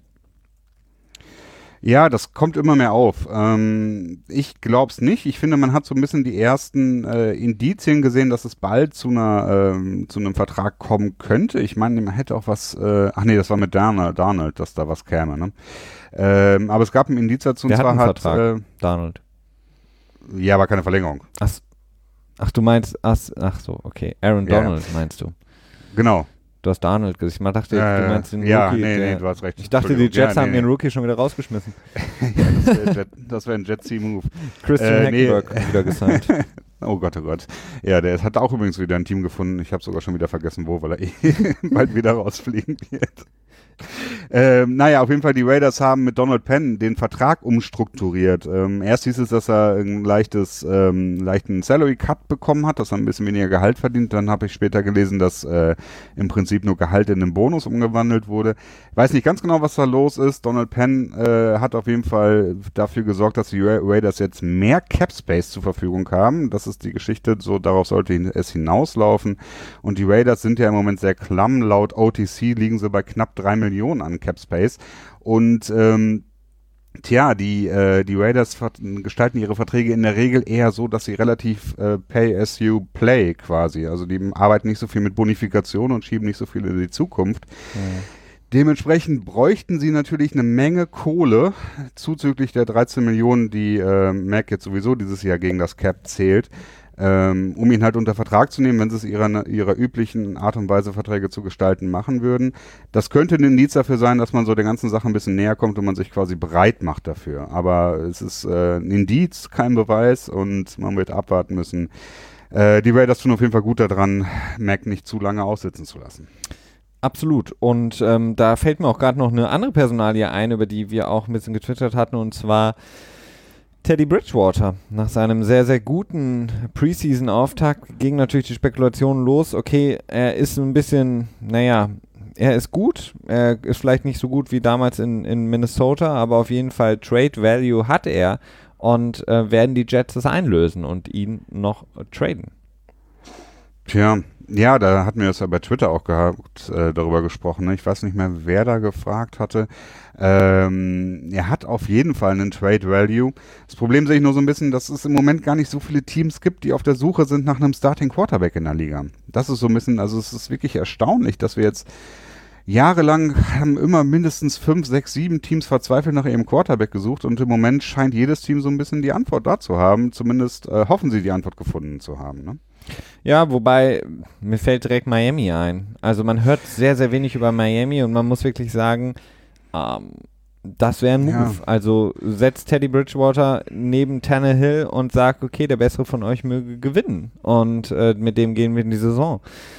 Ja, das kommt immer mehr auf. Ähm, ich glaube es nicht. Ich finde, man hat so ein bisschen die ersten äh, Indizien gesehen, dass es bald zu einer ähm, zu einem Vertrag kommen könnte. Ich meine, man hätte auch was, äh, ach nee, das war mit Darnold, Darnold, dass da was käme. Ne? Ähm, aber es gab ein Indiz dazu, und zwar hat
Vertrag, äh, Darnold.
Ja, aber keine Verlängerung.
Ach, ach du meinst, ach, ach so, okay. Aaron Donald ja. meinst du?
Genau.
Du hast Darnold gesagt. Ich dachte,
äh,
du meinst den
ja,
Rookie.
Nee,
der,
nee, du hast recht.
Ich dachte, die Jets
ja,
haben
nee,
den
nee.
Rookie schon wieder rausgeschmissen.
Ja, das wäre Jet, wär ein Jet-C-Move.
Christian
äh,
Hackenberg
nee.
wieder gesigned.
Oh Gott, oh Gott. Ja, der hat auch übrigens wieder ein Team gefunden. Ich habe sogar schon wieder vergessen, wo, weil er eh bald wieder rausfliegen wird. Ähm, naja, auf jeden Fall, die Raiders haben mit Donald Penn den Vertrag umstrukturiert. Ähm, erst hieß es, dass er ein leichtes, ähm, leichten Salary Cut bekommen hat, dass er ein bisschen weniger Gehalt verdient. Dann habe ich später gelesen, dass äh, im Prinzip nur Gehalt in einen Bonus umgewandelt wurde. Ich weiß nicht ganz genau, was da los ist. Donald Penn äh, hat auf jeden Fall dafür gesorgt, dass die Ra- Raiders jetzt mehr Cap Space zur Verfügung haben. Das ist die Geschichte, so darauf sollte es hinauslaufen. Und die Raiders sind ja im Moment sehr klamm. Laut O T C liegen sie bei knapp drei Millionen an Cap Space. Und ähm, tja, die, äh, die Raiders vert- gestalten ihre Verträge in der Regel eher so, dass sie relativ äh, pay as you play quasi. Also die arbeiten nicht so viel mit Bonifikation und schieben nicht so viel in die Zukunft. Mhm. Dementsprechend bräuchten sie natürlich eine Menge Kohle, zuzüglich der dreizehn Millionen, die äh, Mac jetzt sowieso dieses Jahr gegen das Cap zählt, ähm, um ihn halt unter Vertrag zu nehmen, wenn sie es ihrer, ihrer üblichen Art und Weise Verträge zu gestalten machen würden. Das könnte ein Indiz dafür sein, dass man so der ganzen Sache ein bisschen näher kommt und man sich quasi bereit macht dafür. Aber es ist äh, ein Indiz, kein Beweis, und man wird abwarten müssen. Äh, die Raiders tun auf jeden Fall gut daran, Mac nicht zu lange aussitzen zu lassen.
Absolut. Und ähm, da fällt mir auch gerade noch eine andere Personalie ein, über die wir auch ein bisschen getwittert hatten, und zwar Teddy Bridgewater. Nach seinem sehr, sehr guten Preseason-Auftakt ging natürlich die Spekulation los, okay, er ist ein bisschen, naja, er ist gut, er ist vielleicht nicht so gut wie damals in, in Minnesota, aber auf jeden Fall Trade Value hat er, und äh, werden die Jets das einlösen und ihn noch äh, traden.
Tja, ja, da hatten wir es ja bei Twitter auch gehabt, äh, darüber gesprochen. Ne? Ich weiß nicht mehr, wer da gefragt hatte. Ähm, er hat auf jeden Fall einen Trade Value. Das Problem sehe ich nur so ein bisschen, dass es im Moment gar nicht so viele Teams gibt, die auf der Suche sind nach einem Starting Quarterback in der Liga. Das ist so ein bisschen, also es ist wirklich erstaunlich, dass wir jetzt jahrelang haben immer mindestens fünf, sechs, sieben Teams verzweifelt nach ihrem Quarterback gesucht, und im Moment scheint jedes Team so ein bisschen die Antwort da zu haben. Zumindest äh, hoffen sie, die Antwort gefunden zu haben, ne?
Ja, wobei, mir fällt direkt Miami ein. Also man hört sehr, sehr wenig über Miami, und man muss wirklich sagen, ähm, das wäre ein Move. Ja. Also setzt Teddy Bridgewater neben Tannehill und sagt, okay, der Bessere von euch möge gewinnen, und äh, mit dem gehen wir in die Saison.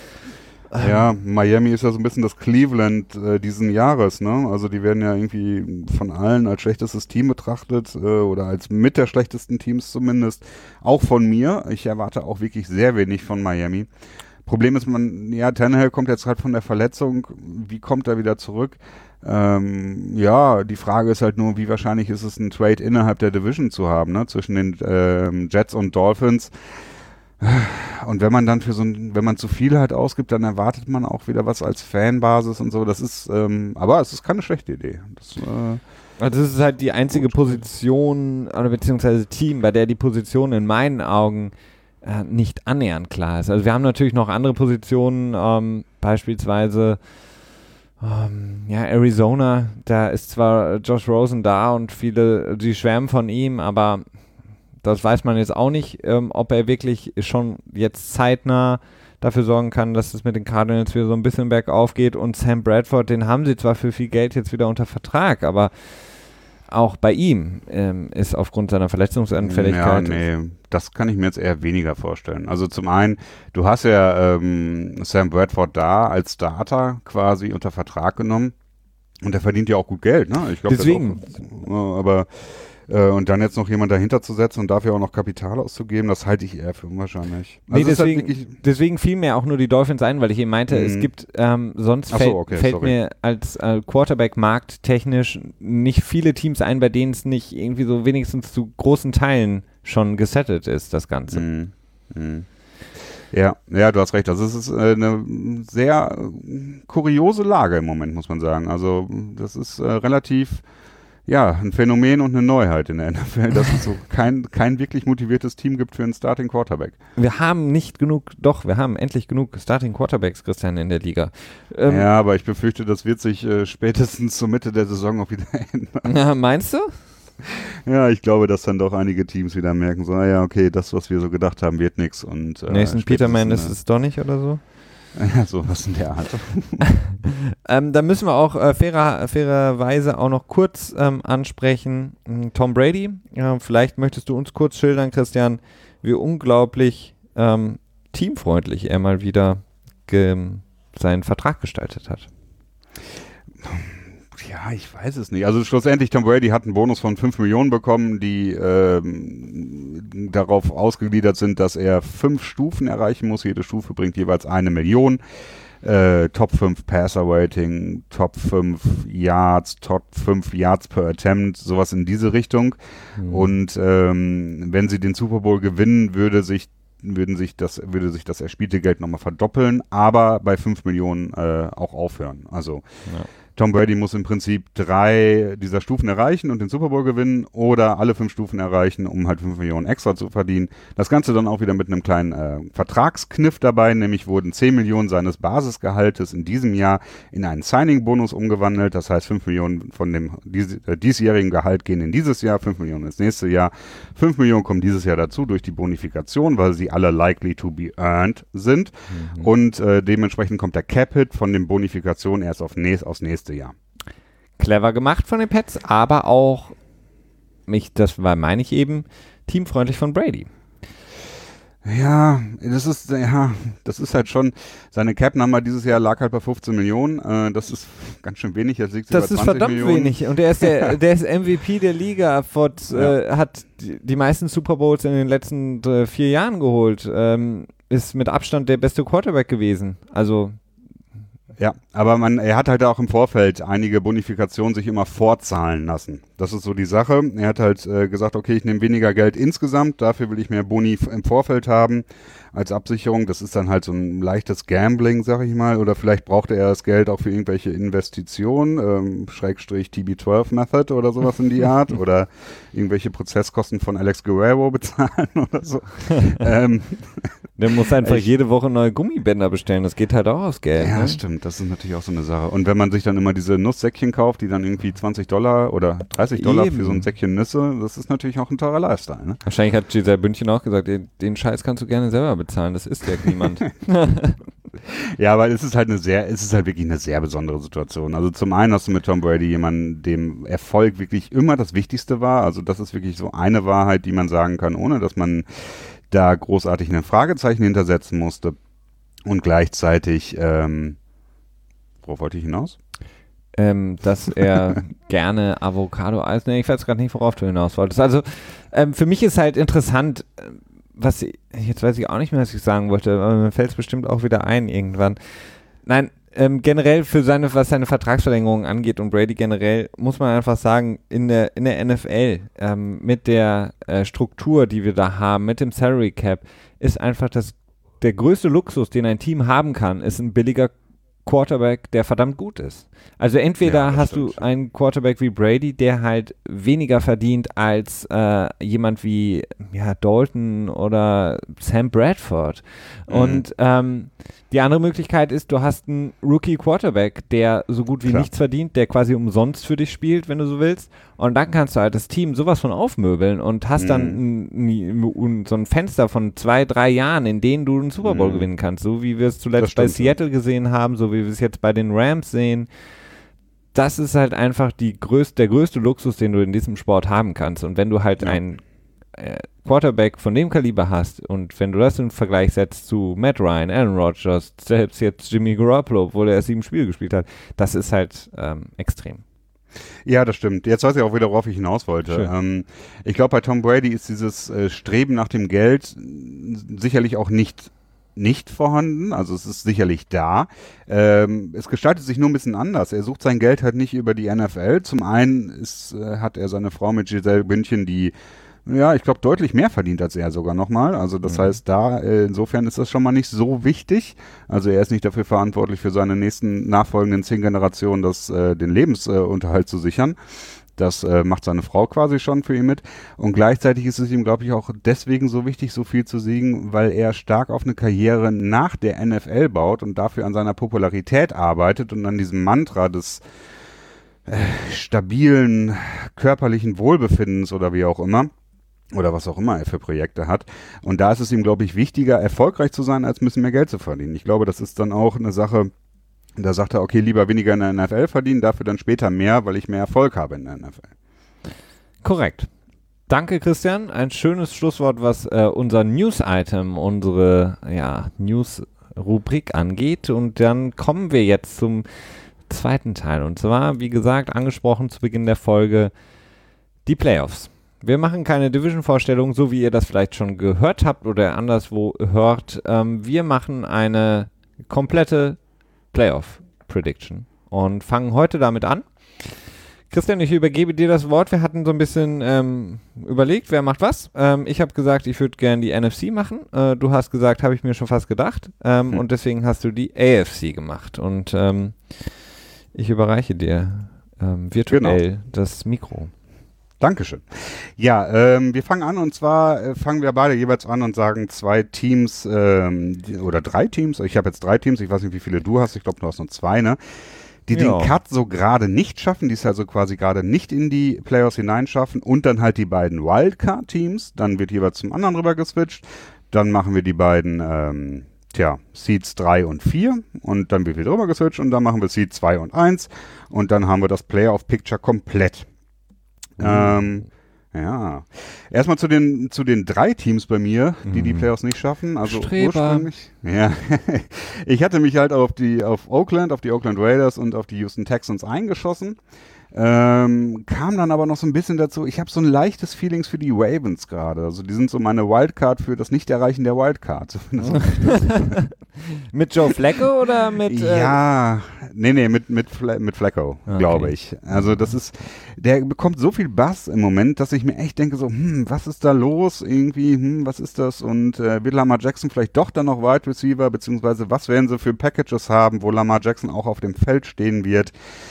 Ja, Miami ist ja so ein bisschen das Cleveland äh, diesen Jahres, ne? Also die werden ja irgendwie von allen als schlechtestes Team betrachtet, äh, oder als mit der schlechtesten Teams zumindest. Auch von mir. Ich erwarte auch wirklich sehr wenig von Miami. Problem ist, man, ja, Tannehill kommt jetzt halt von der Verletzung. Wie kommt er wieder zurück? Ähm, ja, die Frage ist halt nur, wie wahrscheinlich ist es, einen Trade innerhalb der Division zu haben, ne? Zwischen den ähm, Jets und Dolphins. Und wenn man dann für so ein, wenn man zu viel halt ausgibt, dann erwartet man auch wieder was als Fanbasis und so. Das ist, ähm, aber es ist keine schlechte Idee. Das, äh,
Also das ist halt die einzige Gut. Position, oder beziehungsweise Team, bei der die Position in meinen Augen äh, nicht annähernd klar ist. Also wir haben natürlich noch andere Positionen, ähm, beispielsweise ähm, ja, Arizona, da ist zwar Josh Rosen da und viele, die schwärmen von ihm, aber das weiß man jetzt auch nicht, ähm, ob er wirklich schon jetzt zeitnah dafür sorgen kann, dass es mit den Cardinals wieder so ein bisschen bergauf geht. Und Sam Bradford, den haben sie zwar für viel Geld jetzt wieder unter Vertrag, aber auch bei ihm ähm, ist aufgrund seiner Verletzungsanfälligkeit...
Ja, nee, das kann ich mir jetzt eher weniger vorstellen. Also zum einen, du hast ja ähm, Sam Bradford da als Starter quasi unter Vertrag genommen und der verdient ja auch gut Geld, ne? Ich glaub,
Deswegen.
Auch, aber... Und dann jetzt noch jemand dahinter zu setzen und dafür auch noch Kapital auszugeben, das halte ich eher für unwahrscheinlich.
Also nee, deswegen, halt deswegen fiel mir auch nur die Dolphins ein, weil ich eben meinte, mhm. es gibt, ähm, sonst
Ach
fällt,
so, okay,
fällt mir als äh, Quarterback-Markt technisch nicht viele Teams ein, bei denen es nicht irgendwie so wenigstens zu großen Teilen schon gesettet ist, das Ganze.
Mhm. Mhm. Ja, ja, du hast recht. Also es ist äh, eine sehr äh, kuriose Lage im Moment, muss man sagen. Also das ist äh, relativ... Ja, ein Phänomen und eine Neuheit in der N F L, dass es so kein, kein wirklich motiviertes Team gibt für einen Starting Quarterback.
Wir haben nicht genug, doch, wir haben endlich genug Starting Quarterbacks, Christian, in der Liga.
Ähm, ja, aber ich befürchte, das wird sich äh, spätestens zur Mitte der Saison auch wieder ändern.
Ja, meinst du?
Ja, ich glaube, dass dann doch einige Teams wieder merken, so, ah ja, okay, das, was wir so gedacht haben, wird nichts. Und äh,
Nathan Peterman ist es doch nicht oder so?
Ja, sowas in der Art.
ähm, da müssen wir auch äh, fairer, fairerweise auch noch kurz ähm, ansprechen. Tom Brady, äh, vielleicht möchtest du uns kurz schildern, Christian, wie unglaublich ähm, teamfreundlich er mal wieder seinen Vertrag gestaltet hat.
Ja, ich weiß es nicht. Also schlussendlich, Tom Brady hat einen Bonus von fünf Millionen bekommen, die ähm, darauf ausgegliedert sind, dass er fünf Stufen erreichen muss. Jede Stufe bringt jeweils eine Million. Äh, Top fünf Passer-Rating, Top fünf Yards, Top fünf Yards per Attempt, sowas in diese Richtung. Mhm. Und ähm, wenn sie den Super Bowl gewinnen, würde sich würden sich das, würde sich das erspielte Geld nochmal verdoppeln, aber bei fünf Millionen äh, auch aufhören. Also ja. Tom Brady muss im Prinzip drei dieser Stufen erreichen und den Super Bowl gewinnen oder alle fünf Stufen erreichen, um halt fünf Millionen extra zu verdienen. Das Ganze dann auch wieder mit einem kleinen äh, Vertragskniff dabei, nämlich wurden zehn Millionen seines Basisgehaltes in diesem Jahr in einen Signing-Bonus umgewandelt. Das heißt, fünf Millionen von dem dies, äh, diesjährigen Gehalt gehen in dieses Jahr, fünf Millionen ins nächste Jahr. fünf Millionen kommen dieses Jahr dazu durch die Bonifikation, weil sie alle likely to be earned sind. Mhm. Und äh, dementsprechend kommt der Cap-Hit von den Bonifikationen erst auf nächst, aufs nächste Jahr.
Clever gemacht von den Pets, aber auch, mich, das war, meine ich eben, teamfreundlich von Brady.
Ja, das ist, ja, das ist halt schon, seine Cap-Nummer dieses Jahr lag halt bei fünfzehn Millionen, äh, das ist ganz schön wenig, jetzt liegt sie
das
bei
ist
zwanzig
verdammt
Millionen.
Wenig und der ist der, der ist M V P der Liga, Ford, ja. äh, hat die, die meisten Super Bowls in den letzten äh, vier Jahren geholt, ähm, ist mit Abstand der beste Quarterback gewesen, also
ja, aber man, er hat halt auch im Vorfeld einige Bonifikationen sich immer vorzahlen lassen. Das ist so die Sache. Er hat halt äh, gesagt, okay, ich nehme weniger Geld insgesamt, dafür will ich mehr Boni im Vorfeld haben als Absicherung. Das ist dann halt so ein leichtes Gambling, sag ich mal. Oder vielleicht brauchte er das Geld auch für irgendwelche Investitionen, ähm, Schrägstrich T B zwölf Method oder sowas in die Art. Oder irgendwelche Prozesskosten von Alex Guerrero bezahlen oder so. ähm,
Der muss einfach ich, jede Woche neue Gummibänder bestellen. Das geht halt auch aus Geld.
Ja,
ne?
Stimmt. Das ist natürlich auch so eine Sache. Und wenn man sich dann immer diese Nusssäckchen kauft, die dann irgendwie zwanzig Dollar oder dreißig Dollar Eben. für so ein Säckchen Nüsse, das ist natürlich auch ein teurer Lifestyle. Ne?
Wahrscheinlich hat Giselle Bündchen auch gesagt, den, den Scheiß kannst du gerne selber bezahlen. Das ist ja niemand.
Ja, aber es ist halt eine sehr, es ist halt wirklich eine sehr besondere Situation. Also zum einen hast du mit Tom Brady jemanden, dem Erfolg wirklich immer das Wichtigste war. Also das ist wirklich so eine Wahrheit, die man sagen kann, ohne dass man da großartig ein Fragezeichen hintersetzen musste. Und gleichzeitig, ähm, worauf wollte ich hinaus?
Ähm, dass er gerne Avocado-Eis, ne, ich weiß gerade nicht, worauf du hinaus wolltest. Also ähm, für mich ist halt interessant, was, jetzt weiß ich auch nicht mehr, was ich sagen wollte, aber mir fällt es bestimmt auch wieder ein irgendwann. Nein, ähm, generell für seine, was seine Vertragsverlängerung angeht und Brady generell, muss man einfach sagen, in der, in der N F L, ähm, mit der äh, Struktur, die wir da haben, mit dem Salary Cap, ist einfach das, der größte Luxus, den ein Team haben kann, ist ein billiger Quarterback, der verdammt gut ist. Also entweder
Ja,
hast
stimmt.
du einen Quarterback wie Brady, der halt weniger verdient als äh, jemand wie ja, Dalton oder Sam Bradford.
Mhm.
Und ähm, die andere Möglichkeit ist, du hast einen Rookie-Quarterback, der so gut wie
Klar.
nichts verdient, der quasi umsonst für dich spielt, wenn du so willst. Und dann kannst du halt das Team sowas von aufmöbeln und hast dann ein, ein, ein, so ein Fenster von zwei, drei Jahren, in denen du einen Super Bowl
Mhm.
gewinnen kannst. So wie wir es
Das
zuletzt bei
stimmt, ja.
Seattle gesehen haben, so wie wir es jetzt bei den Rams sehen. Das ist halt einfach die größte, der größte Luxus, den du in diesem Sport haben kannst. Und wenn du halt
Ja.
einen äh, Quarterback von dem Kaliber hast und wenn du das in Vergleich setzt zu Matt Ryan, Aaron Rodgers, selbst jetzt Jimmy Garoppolo, obwohl er erst sieben Spiele gespielt hat, das ist halt ähm, extrem.
Ja, das stimmt. Jetzt weiß ich auch wieder, worauf ich hinaus wollte.
Schön.
Ähm, ich glaube, bei Tom Brady ist dieses äh, Streben nach dem Geld äh, sicherlich auch nicht nicht vorhanden, also es ist sicherlich da. Ähm, es gestaltet sich nur ein bisschen anders. Er sucht sein Geld halt nicht über die N F L. Zum einen ist, äh, hat er seine Frau mit Giselle Bündchen, die ja, ich glaube, deutlich mehr verdient als er sogar nochmal. Also das
Mhm.
heißt, da äh, insofern ist das schon mal nicht so wichtig. Also er ist nicht dafür verantwortlich, für seine nächsten nachfolgenden zehn Generationen das, äh, den Lebensunterhalt zu sichern. Das äh, macht seine Frau quasi schon für ihn mit. Und gleichzeitig ist es ihm, glaube ich, auch deswegen so wichtig, so viel zu siegen, weil er stark auf eine Karriere nach der N F L baut und dafür an seiner Popularität arbeitet und an diesem Mantra des äh, stabilen körperlichen Wohlbefindens oder wie auch immer. Oder was auch immer er für Projekte hat. Und da ist es ihm, glaube ich, wichtiger, erfolgreich zu sein, als ein bisschen mehr Geld zu verdienen. Ich glaube, das ist dann auch eine Sache, da sagt er, okay, lieber weniger in der N F L verdienen, dafür dann später mehr, weil ich mehr Erfolg habe in der N F L.
Korrekt. Danke, Christian. Ein schönes Schlusswort, was äh, unser News-Item, unsere ja, News-Rubrik angeht. Und dann kommen wir jetzt zum zweiten Teil. Und zwar, wie gesagt, angesprochen zu Beginn der Folge, die Playoffs. Wir machen keine Division-Vorstellung, so wie ihr das vielleicht schon gehört habt oder anderswo hört. Ähm, wir machen eine komplette Playoff-Prediction und fangen heute damit an. Christian, ich übergebe dir das Wort. Wir hatten so ein bisschen ähm, überlegt, wer macht was. Ähm, ich habe gesagt, ich würde gerne die N F C machen. Äh, du hast gesagt, habe ich mir schon fast gedacht. Ähm,
Hm.
Und deswegen hast du die A F C gemacht. Und ähm, ich überreiche dir ähm, virtuell
Genau.
das Mikro.
Dankeschön. Ja, ähm, wir fangen an und zwar äh, fangen wir beide jeweils an und sagen zwei Teams ähm, die, oder drei Teams. Ich habe jetzt drei Teams, ich weiß nicht, wie viele du hast. Ich glaube, du hast nur zwei, ne? Die
Ja.
den Cut so gerade nicht schaffen, die es also quasi gerade nicht in die Playoffs hineinschaffen und dann halt die beiden Wildcard-Teams. Dann wird jeweils zum anderen rüber geswitcht. Dann machen wir die beiden ähm, Tja, Seeds drei und vier und dann wird wieder drüber geswitcht und dann machen wir Seed zwei und eins und dann haben wir das Playoff-Picture komplett. Ähm, ja. Erstmal zu den, zu den drei Teams bei mir, die die
Mhm.
Playoffs nicht schaffen. Also
Streber.
ursprünglich. Ja. Ich hatte mich halt auf die, auf Oakland, auf die Oakland Raiders und auf die Houston Texans eingeschossen. Ähm, kam dann aber noch so ein bisschen dazu, ich habe so ein leichtes Feelings für die Ravens gerade. Also die sind so meine Wildcard für das Nicht-Erreichen der Wildcard. Zumindest
Mit Joe Flacco oder mit... Äh,
ja, nee, nee, mit, mit, Fla mit Flacco,
Okay.
glaube ich. Also das ist, der bekommt so viel Bass im Moment, dass ich mir echt denke so, hm, was ist da los irgendwie, hm, was ist das? Und äh, wird Lamar Jackson vielleicht doch dann noch Wide Receiver, beziehungsweise was werden sie für Packages haben, wo Lamar Jackson auch auf dem Feld stehen wird?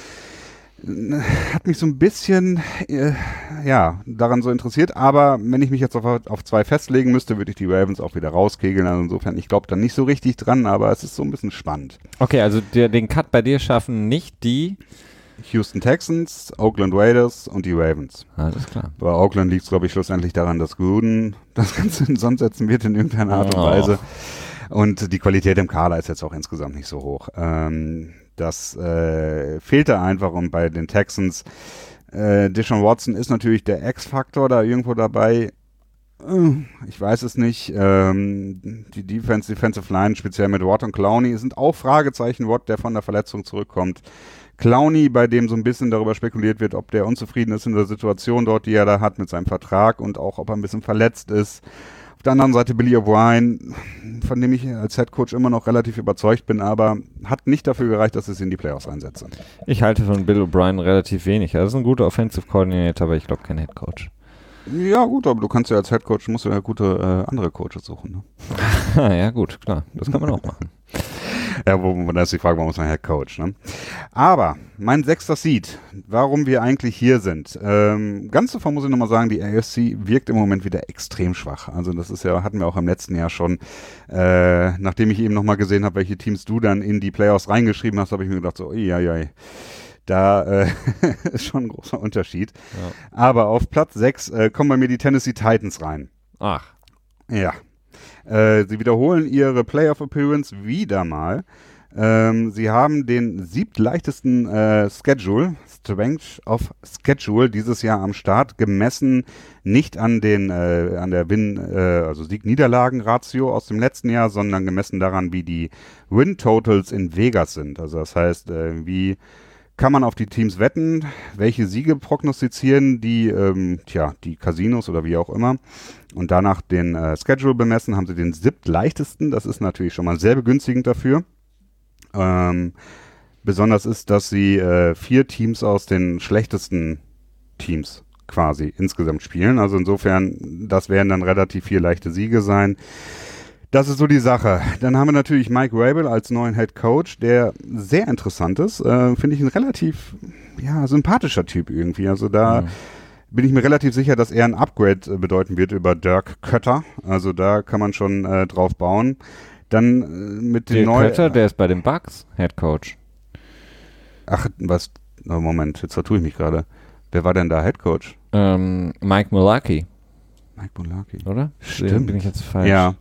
Hat mich so ein bisschen, äh, ja, daran so interessiert, aber wenn ich mich jetzt auf, auf zwei festlegen müsste, würde ich die Ravens auch wieder rauskegeln, also insofern, ich glaube da nicht so richtig dran, aber es ist so ein bisschen spannend.
Okay, also der, den Cut bei dir schaffen nicht die...
Houston Texans, Oakland Raiders und die Ravens.
Alles klar.
Bei Oakland liegt es, glaube ich, schlussendlich daran, dass Gruden das Ganze in Sand setzen wird in irgendeiner Art und
Oh.
Weise. Und die Qualität im Kader ist jetzt auch insgesamt nicht so hoch. Ähm, das äh, fehlte einfach und bei den Texans, äh, Deshaun Watson ist natürlich der X-Faktor da irgendwo dabei. Äh, Ich weiß es nicht. Ähm, die Defense, Defensive Line, speziell mit Watt und Clowney, sind auch Fragezeichen. Watt, der von der Verletzung zurückkommt. Clowney, bei dem so ein bisschen darüber spekuliert wird, ob der unzufrieden ist in der Situation dort, die er da hat mit seinem Vertrag und auch, ob er ein bisschen verletzt ist. Auf der anderen Seite Billy O'Brien, von dem ich als Headcoach immer noch relativ überzeugt bin, aber hat nicht dafür gereicht, dass ich es in die Playoffs einsetze.
Ich halte von Bill O'Brien relativ wenig. Er ist ein guter Offensive Coordinator, aber ich glaube kein Head Coach.
Ja gut, aber du kannst ja als Headcoach, musst du ja gute äh, andere Coaches suchen. Ne?
ja gut, klar. Das kann man auch machen.
Ja, wo, wo, da ist die Frage, warum ist man Head Coach, ne? Aber mein sechster Seed, warum wir eigentlich hier sind. Ähm, ganz zuvor muss ich nochmal sagen, die A F C wirkt im Moment wieder extrem schwach. Also das ist ja, hatten wir auch im letzten Jahr schon. Äh, nachdem ich eben nochmal gesehen habe, welche Teams du dann in die Playoffs reingeschrieben hast, habe ich mir gedacht, so, ja, ja, da äh, ist schon ein großer Unterschied. Ja. Aber auf Platz sechs äh, kommen bei mir die Tennessee Titans rein.
Ach.
Ja. Äh, sie wiederholen ihre Playoff-Appearance wieder mal. Ähm, sie haben den siebtleichtesten äh, Schedule, Strength of Schedule dieses Jahr am Start, gemessen nicht an den äh, an der Win, äh, also Sieg-Niederlagen-Ratio aus dem letzten Jahr, sondern gemessen daran, wie die Win-Totals in Vegas sind. Also das heißt, äh, wie kann man auf die Teams wetten, welche Siege prognostizieren die, ähm, tja, die Casinos oder wie auch immer und danach den äh, Schedule bemessen, haben sie den siebtleichtesten. Das ist natürlich schon mal sehr begünstigend dafür. Ähm, besonders ist, dass sie äh, vier Teams aus den schlechtesten Teams quasi insgesamt spielen. Also insofern, das werden dann relativ vier leichte Siege sein. Das ist so die Sache. Dann haben wir natürlich Mike Vrabel als neuen Head Coach, der sehr interessant ist. Äh, Finde ich ein relativ ja, sympathischer Typ irgendwie. Also da mhm. bin ich mir relativ sicher, dass er ein Upgrade äh, bedeuten wird über Dirk Kötter. Also da kann man schon äh, drauf bauen. Dann äh, mit dem neuen...
Kötter, der ist bei den Bucks Head Coach.
Ach, was? Oh, Moment, jetzt vertue ich mich gerade. Wer war denn da Head Coach?
Ähm, Mike Mularkey.
Mike Mularkey.
Oder?
Stimmt.
Bin ich jetzt falsch?
Ja.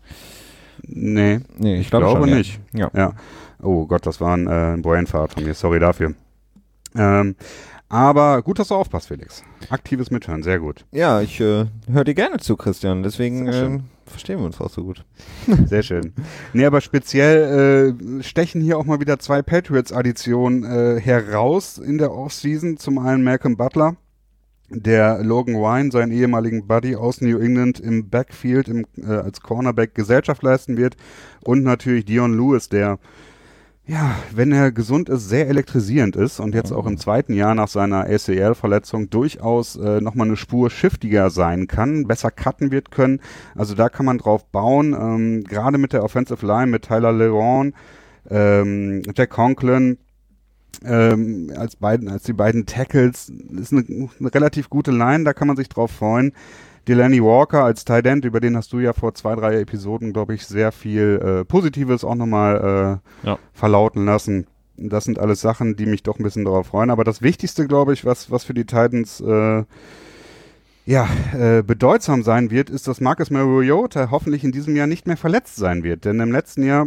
Nee,
nee ich,
ich
glaub
glaube
schon,
nicht.
Ja.
Ja. Oh Gott, das war ein, äh, ein Brainfart von mir. Sorry dafür. Ähm, aber gut, dass du aufpasst, Felix. Aktives Mithören, sehr gut.
Ja, ich äh, höre dir gerne zu, Christian. Deswegen äh, verstehen wir uns auch so gut.
Sehr schön. Nee, aber speziell äh, stechen hier auch mal wieder zwei Patriots-Additionen äh, heraus in der Offseason. Zum einen Malcolm Butler, der Logan Ryan, seinen ehemaligen Buddy aus New England, im Backfield im, äh, als Cornerback Gesellschaft leisten wird. Und natürlich Dion Lewis, der, ja, wenn er gesund ist, sehr elektrisierend ist und jetzt auch im zweiten Jahr nach seiner A C L-Verletzung durchaus äh, nochmal eine Spur shiftiger sein kann, besser cutten wird können. Also da kann man drauf bauen. Ähm, gerade mit der Offensive Line, mit Tyler Lewan, ähm, Jack Conklin, Ähm, als, beiden, als die beiden Tackles, ist eine, eine relativ gute Line, da kann man sich drauf freuen. Delaney Walker als Tight End, über den hast du ja vor zwei, drei Episoden, glaube ich, sehr viel äh, Positives auch nochmal äh, ja. verlauten lassen. Das sind alles Sachen, die mich doch ein bisschen darauf freuen. Aber das Wichtigste, glaube ich, was, was für die Titans äh, ja, äh, bedeutsam sein wird, ist, dass Marcus Mariota hoffentlich in diesem Jahr nicht mehr verletzt sein wird. Denn im letzten Jahr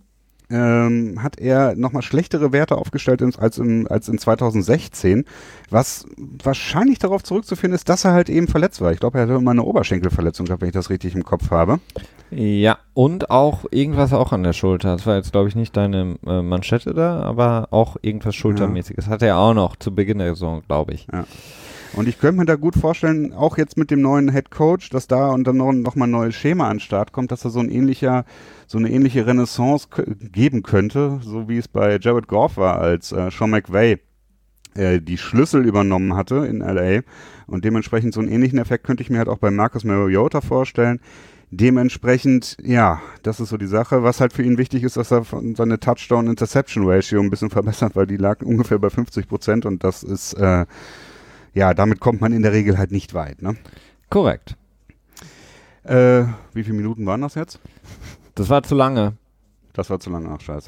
Ähm, hat er nochmal schlechtere Werte aufgestellt als, im, als in zwanzig sechzehn, was wahrscheinlich darauf zurückzuführen ist, dass er halt eben verletzt war. Ich glaube, er hatte immer eine Oberschenkelverletzung gehabt, wenn ich das richtig im Kopf habe.
Ja, und auch irgendwas auch an der Schulter. Das war jetzt, glaube ich, nicht deine äh, Manschette da, aber auch irgendwas Schultermäßiges. Ja. Hatte er auch noch zu Beginn der Saison, glaube ich.
Ja. Und ich könnte mir da gut vorstellen, auch jetzt mit dem neuen Head Coach, dass da und dann noch, noch mal ein neues Schema an den Start kommt, dass da so ein ähnlicher, so eine ähnliche Renaissance k- geben könnte, so wie es bei Jared Goff war, als äh, Sean McVay äh, die Schlüssel übernommen hatte in L A. Und dementsprechend so einen ähnlichen Effekt könnte ich mir halt auch bei Marcus Mariota vorstellen. Dementsprechend, ja, das ist so die Sache. Was halt für ihn wichtig ist, dass er seine Touchdown-Interception-Ratio ein bisschen verbessert, weil die lag ungefähr bei fünfzig Prozent und das ist äh, ja, damit kommt man in der Regel halt nicht weit, ne?
Korrekt.
Äh, wie viele Minuten waren das jetzt?
Das war zu lange.
Das war zu lange, ach scheiße.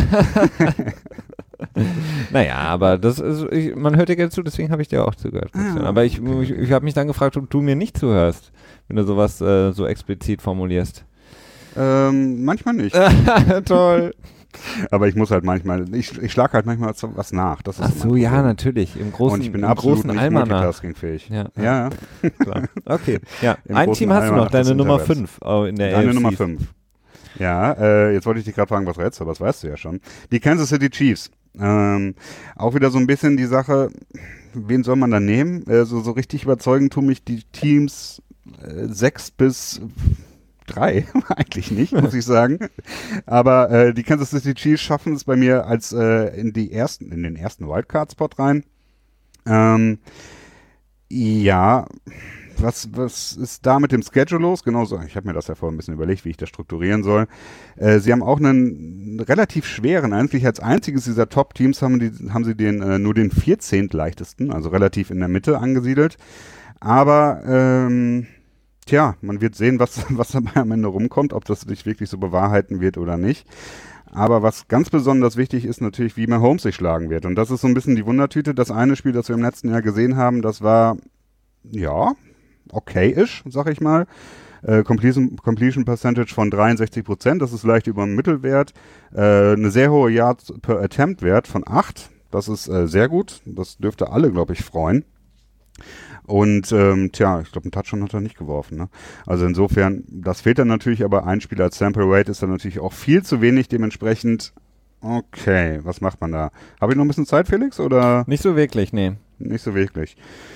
Naja, aber das ist, ich, man hört dir gerne zu, deswegen habe ich dir auch zugehört. Ah, aber ich, ich, ich habe mich dann gefragt, ob du mir nicht zuhörst, wenn du sowas äh, so explizit formulierst.
Ähm, manchmal nicht.
Toll.
Aber ich muss halt manchmal, ich, ich schlage halt manchmal was nach. Das ist
Ach so, ja, natürlich. Im großen,
und ich bin
im
absolut
großen
nicht
Almanach.
multitaskingfähig.
Ja,
ja.
ja. Klar. Okay, ja.
Im
Ein Team hast du noch, deine Nummer
Intervals.
fünf oh, in der
Deine
A F C.
Nummer fünf. Ja, äh, jetzt wollte ich dich gerade fragen, was rätst du, aber das weißt du ja schon. Die Kansas City Chiefs. Ähm, auch wieder so ein bisschen die Sache, wen soll man da nehmen? Äh, so, so richtig überzeugend tun mich die Teams äh, sechs bis drei, eigentlich nicht, muss ich sagen. Aber äh, die Kansas City Chiefs schaffen es bei mir als äh, in die ersten, in den ersten Wildcard-Spot rein. Ähm, ja, was, was ist da mit dem Schedule los? Genauso, ich habe mir das ja vorhin ein bisschen überlegt, wie ich das strukturieren soll. Äh, sie haben auch einen relativ schweren, eigentlich als einziges dieser Top-Teams haben, die, haben sie den, äh, nur den vierzehntleichtesten, also relativ in der Mitte angesiedelt. Aber, ähm, tja, man wird sehen, was, was dabei am Ende rumkommt, ob das sich wirklich so bewahrheiten wird oder nicht. Aber was ganz besonders wichtig ist natürlich, wie Mahomes sich schlagen wird. Und das ist so ein bisschen die Wundertüte. Das eine Spiel, das wir im letzten Jahr gesehen haben, das war, ja, okay-ish, sag ich mal. Äh, Completion, Completion Percentage von dreiundsechzig Prozent, das ist leicht über dem Mittelwert. Äh, eine sehr hohe Yards per Attempt Wert von acht, das ist äh, sehr gut. Das dürfte alle, glaube ich, freuen. Und ähm, tja, ich glaube, einen Touchdown hat er nicht geworfen. Ne? Also insofern, das fehlt dann natürlich, aber ein Spieler als Sample Rate ist dann natürlich auch viel zu wenig. Dementsprechend, okay, was macht man da? Habe ich noch ein bisschen Zeit, Felix? Oder?
Nicht so wirklich, nee.
Nicht so wirklich.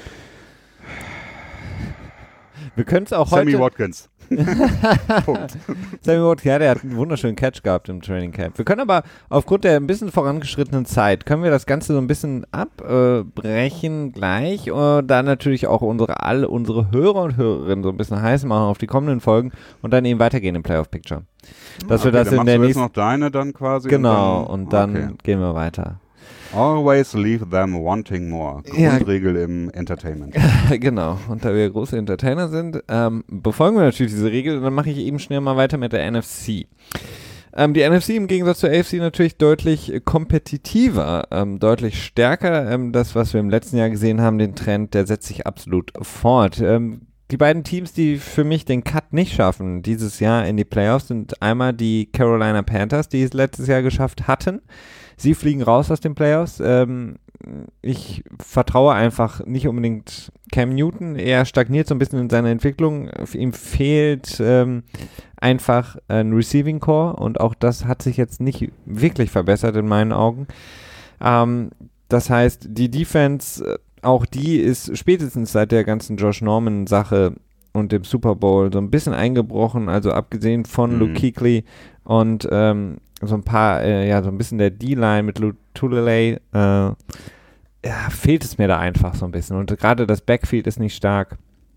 Wir können es auch
Sammy
heute...
Watkins. Punkt.
Sammy Watkins, ja, der hat einen wunderschönen Catch gehabt im Training Camp. Wir können aber aufgrund der ein bisschen vorangeschrittenen Zeit, können wir das Ganze so ein bisschen abbrechen äh, gleich und dann natürlich auch unsere, alle unsere Hörer und Hörerinnen so ein bisschen heiß machen auf die kommenden Folgen und dann eben weitergehen im Playoff Picture. Dass
okay,
wir das
dann
in der
du
nächsten...
jetzt noch deine dann quasi.
Genau, und dann, und dann
okay.
gehen wir weiter.
Always leave them wanting more.
Ja.
Grundregel im Entertainment.
Genau, und da wir große Entertainer sind, ähm, befolgen wir natürlich diese Regel und dann mache ich eben schnell mal weiter mit der N F C. Ähm, die N F C im Gegensatz zur A F C natürlich deutlich kompetitiver, ähm, deutlich stärker. Ähm, das, was wir im letzten Jahr gesehen haben, den Trend, der setzt sich absolut fort. Ähm, die beiden Teams, die für mich den Cut nicht schaffen dieses Jahr in die Playoffs, sind einmal die Carolina Panthers, die es letztes Jahr geschafft hatten. Sie fliegen raus aus den Playoffs. Ähm, ich vertraue einfach nicht unbedingt Cam Newton. Er stagniert so ein bisschen in seiner Entwicklung. Ihm fehlt ähm, einfach ein Receiving Core und auch das hat sich jetzt nicht wirklich verbessert in meinen Augen. Ähm, das heißt, die Defense, auch die ist spätestens seit der ganzen Josh Norman-Sache und dem Super Bowl so ein bisschen eingebrochen. Also abgesehen von mhm. Luke Kuechly und ähm, so ein paar, äh, ja, so ein bisschen der D-Line mit Lutulele, äh, ja, fehlt es mir da einfach so ein bisschen. Und gerade das Backfield ist nicht stark.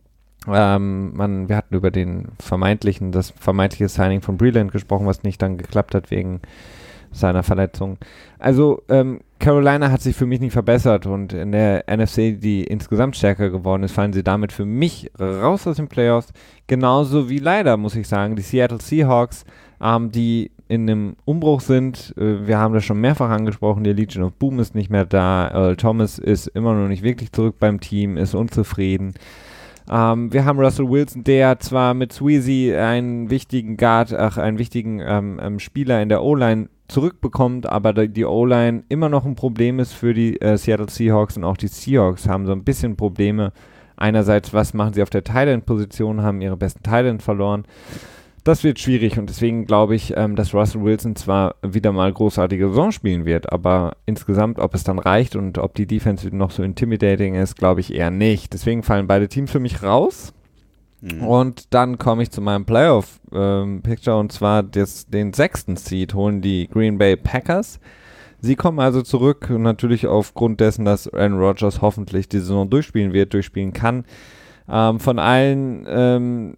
Ähm, man, wir hatten über den vermeintlichen, das vermeintliche Signing von Breland gesprochen, was nicht dann geklappt hat wegen seiner Verletzung. Also, ähm, Carolina hat sich für mich nicht verbessert und in der N F C, die insgesamt stärker geworden ist, fallen sie damit für mich raus aus den Playoffs. Genauso wie leider, muss ich sagen, die Seattle Seahawks, ähm, die in einem Umbruch sind. Äh, wir haben das schon mehrfach angesprochen, die Legion of Boom ist nicht mehr da. Earl Thomas ist immer noch nicht wirklich zurück beim Team, ist unzufrieden. Ähm, wir haben Russell Wilson, der zwar mit Sweezy einen wichtigen Guard, ach, einen wichtigen ähm, ähm, Spieler in der O-Line zurückbekommt, aber die O-Line immer noch ein Problem ist für die äh, Seattle Seahawks und auch die Seahawks haben so ein bisschen Probleme. Einerseits, was machen sie auf der Tight End-Position, haben ihre besten Tight End verloren. Das wird schwierig und deswegen glaube ich, ähm, dass Russell Wilson zwar wieder mal großartige Saison spielen wird, aber insgesamt, ob es dann reicht und ob die Defense noch so intimidating ist, glaube ich eher nicht. Deswegen fallen beide Teams für mich raus. Mhm. Und dann komme ich zu meinem Playoff-Picture ähm, und zwar des, den sechsten Seed holen die Green Bay Packers. Sie kommen also zurück und natürlich aufgrund dessen, dass Aaron Rodgers hoffentlich die Saison durchspielen wird, durchspielen kann. Ähm, von allen ähm,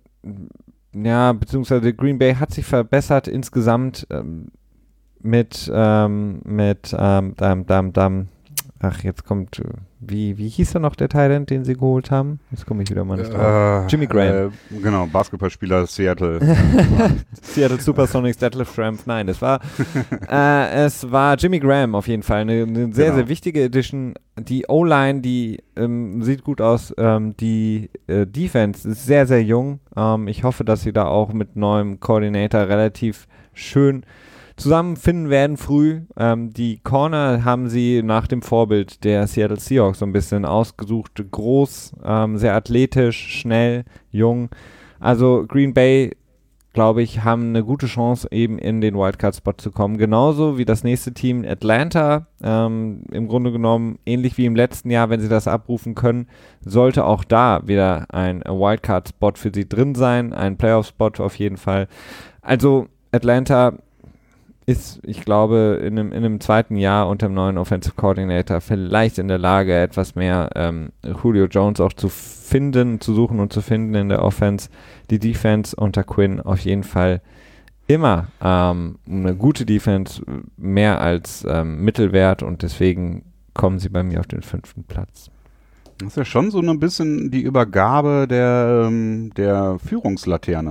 Ja, beziehungsweise Green Bay hat sich verbessert insgesamt ähm, mit, ähm, mit, ähm, dam, dam, dam, ach, jetzt kommt, wie, wie hieß er noch, der Tight End, den sie geholt haben? Jetzt komme ich wieder mal nicht drauf.
Äh,
Jimmy Graham.
Äh, genau, Basketballspieler Seattle.
Seattle Supersonics, Detlef Schrempf, nein, es war, äh, es war Jimmy Graham auf jeden Fall, eine, eine sehr, genau. sehr wichtige Edition. Die O-Line, die ähm, sieht gut aus, ähm, die äh, Defense ist sehr, sehr jung. Ähm, ich hoffe, dass sie da auch mit neuem Coordinator relativ schön zusammenfinden werden früh. Ähm, die Corner haben sie nach dem Vorbild der Seattle Seahawks so ein bisschen ausgesucht. Groß, ähm, sehr athletisch, schnell, jung. Also Green Bay, glaube ich, haben eine gute Chance, eben in den Wildcard-Spot zu kommen. Genauso wie das nächste Team Atlanta. Ähm, im Grunde genommen, ähnlich wie im letzten Jahr, wenn sie das abrufen können, sollte auch da wieder ein Wildcard-Spot für sie drin sein. Ein Playoff-Spot auf jeden Fall. Also Atlanta, ist, ich glaube, in einem, in einem zweiten Jahr unter dem neuen Offensive Coordinator vielleicht in der Lage, etwas mehr ähm, Julio Jones auch zu finden, zu suchen und zu finden in der Offense. Die Defense unter Quinn auf jeden Fall immer ähm, eine gute Defense, mehr als ähm, Mittelwert, und deswegen kommen sie bei mir auf den fünften Platz.
Das ist ja schon so ein bisschen die Übergabe der, der Führungslaterne.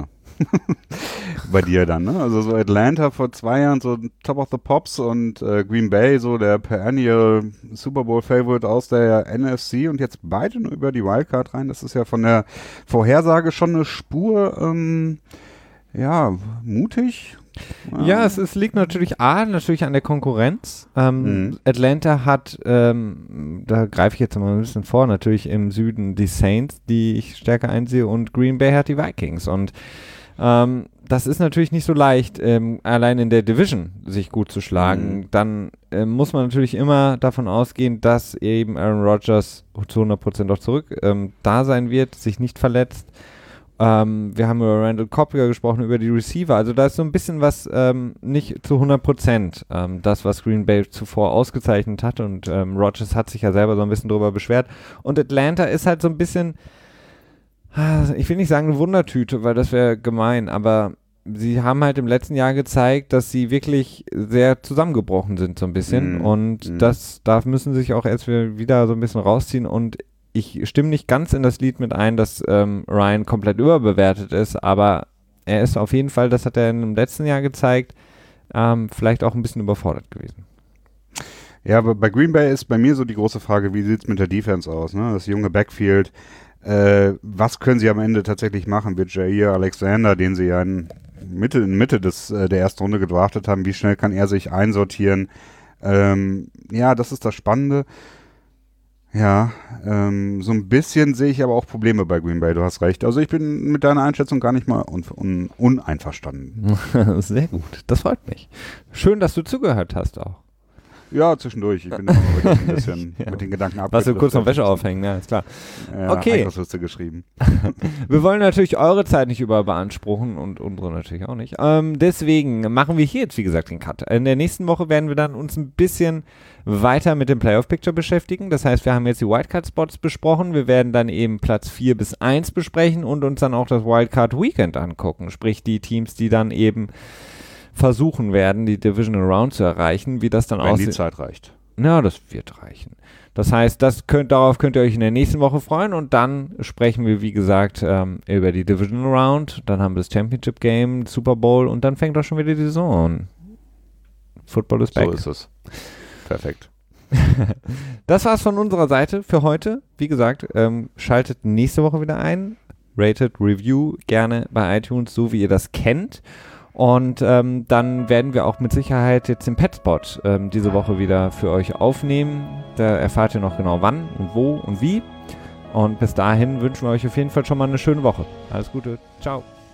Bei dir dann, ne? Also so Atlanta vor zwei Jahren so Top of the Pops und äh, Green Bay so der perennial Super Bowl Favorite aus der N F C und jetzt beide nur über die Wildcard rein. Das ist ja von der Vorhersage schon eine Spur, ähm, ja, mutig.
Ja, es, es liegt natürlich A, natürlich an der Konkurrenz. Ähm, mhm. Atlanta hat, ähm, da greife ich jetzt mal ein bisschen vor, natürlich im Süden die Saints, die ich stärker einsehe, und Green Bay hat die Vikings. Und ähm, das ist natürlich nicht so leicht, ähm, allein in der Division sich gut zu schlagen. Mhm. Dann äh, muss man natürlich immer davon ausgehen, dass eben Aaron Rodgers zu hundert Prozent auch zurück ähm, da sein wird, sich nicht verletzt. Ähm, wir haben über Randall Cobb gesprochen, über die Receiver. Also da ist so ein bisschen was ähm, nicht zu hundert Prozent ähm, das, was Green Bay zuvor ausgezeichnet hat. Und ähm, Rodgers hat sich ja selber so ein bisschen drüber beschwert. Und Atlanta ist halt so ein bisschen, ich will nicht sagen eine Wundertüte, weil das wäre gemein, aber sie haben halt im letzten Jahr gezeigt, dass sie wirklich sehr zusammengebrochen sind so ein bisschen. Mm, und mm. das, da müssen sie sich auch erst wieder so ein bisschen rausziehen. Und ich stimme nicht ganz in das Lied mit ein, dass ähm, Ryan komplett überbewertet ist, aber er ist auf jeden Fall, das hat er im letzten Jahr gezeigt, ähm, vielleicht auch ein bisschen überfordert gewesen.
Ja, aber bei Green Bay ist bei mir so die große Frage, wie sieht es mit der Defense aus? Ne? Das junge Backfield, äh, was können sie am Ende tatsächlich machen? Wird Jair Alexander, den sie ja in Mitte, in Mitte des, äh, der ersten Runde gedraftet haben, wie schnell kann er sich einsortieren? Ähm, ja, das ist das Spannende. Ja, ähm, so ein bisschen sehe ich aber auch Probleme bei Green Bay, du hast recht. Also ich bin mit deiner Einschätzung gar nicht mal un- un- uneinverstanden.
Sehr gut, das freut mich. Schön, dass du zugehört hast auch.
Ja, zwischendurch. Ich bin immer wirklich ein bisschen ja. mit den Gedanken abgedriftet.
Was wir kurz noch Wäsche aufhängen, ja, ist klar.
Ja,
okay.
Einkaufsliste geschrieben.
Wir wollen natürlich eure Zeit nicht überbeanspruchen und unsere natürlich auch nicht. Ähm, deswegen machen wir hier jetzt, wie gesagt, den Cut. In der nächsten Woche werden wir dann uns ein bisschen weiter mit dem Playoff-Picture beschäftigen. Das heißt, wir haben jetzt die Wildcard-Spots besprochen. Wir werden dann eben Platz vier bis eins besprechen und uns dann auch das Wildcard-Weekend angucken. Sprich, die Teams, die dann eben versuchen werden, die Divisional Round zu erreichen, wie das dann aussieht.
Wenn die Zeit reicht.
Na, das wird reichen. Das heißt, das könnt, darauf könnt ihr euch in der nächsten Woche freuen, und dann sprechen wir, wie gesagt, ähm, über die Divisional Round. Dann haben wir das Championship Game, Super Bowl, und dann fängt auch schon wieder die Saison an. Football is back.
So ist es. Perfekt.
Das war's von unserer Seite für heute. Wie gesagt, ähm, schaltet nächste Woche wieder ein. Rated, Review gerne bei iTunes, so wie ihr das kennt. Und ähm, dann werden wir auch mit Sicherheit jetzt den Petspot ähm, diese Woche wieder für euch aufnehmen. Da erfahrt ihr noch genau wann und wo und wie. Und bis dahin wünschen wir euch auf jeden Fall schon mal eine schöne Woche. Alles Gute. Ciao.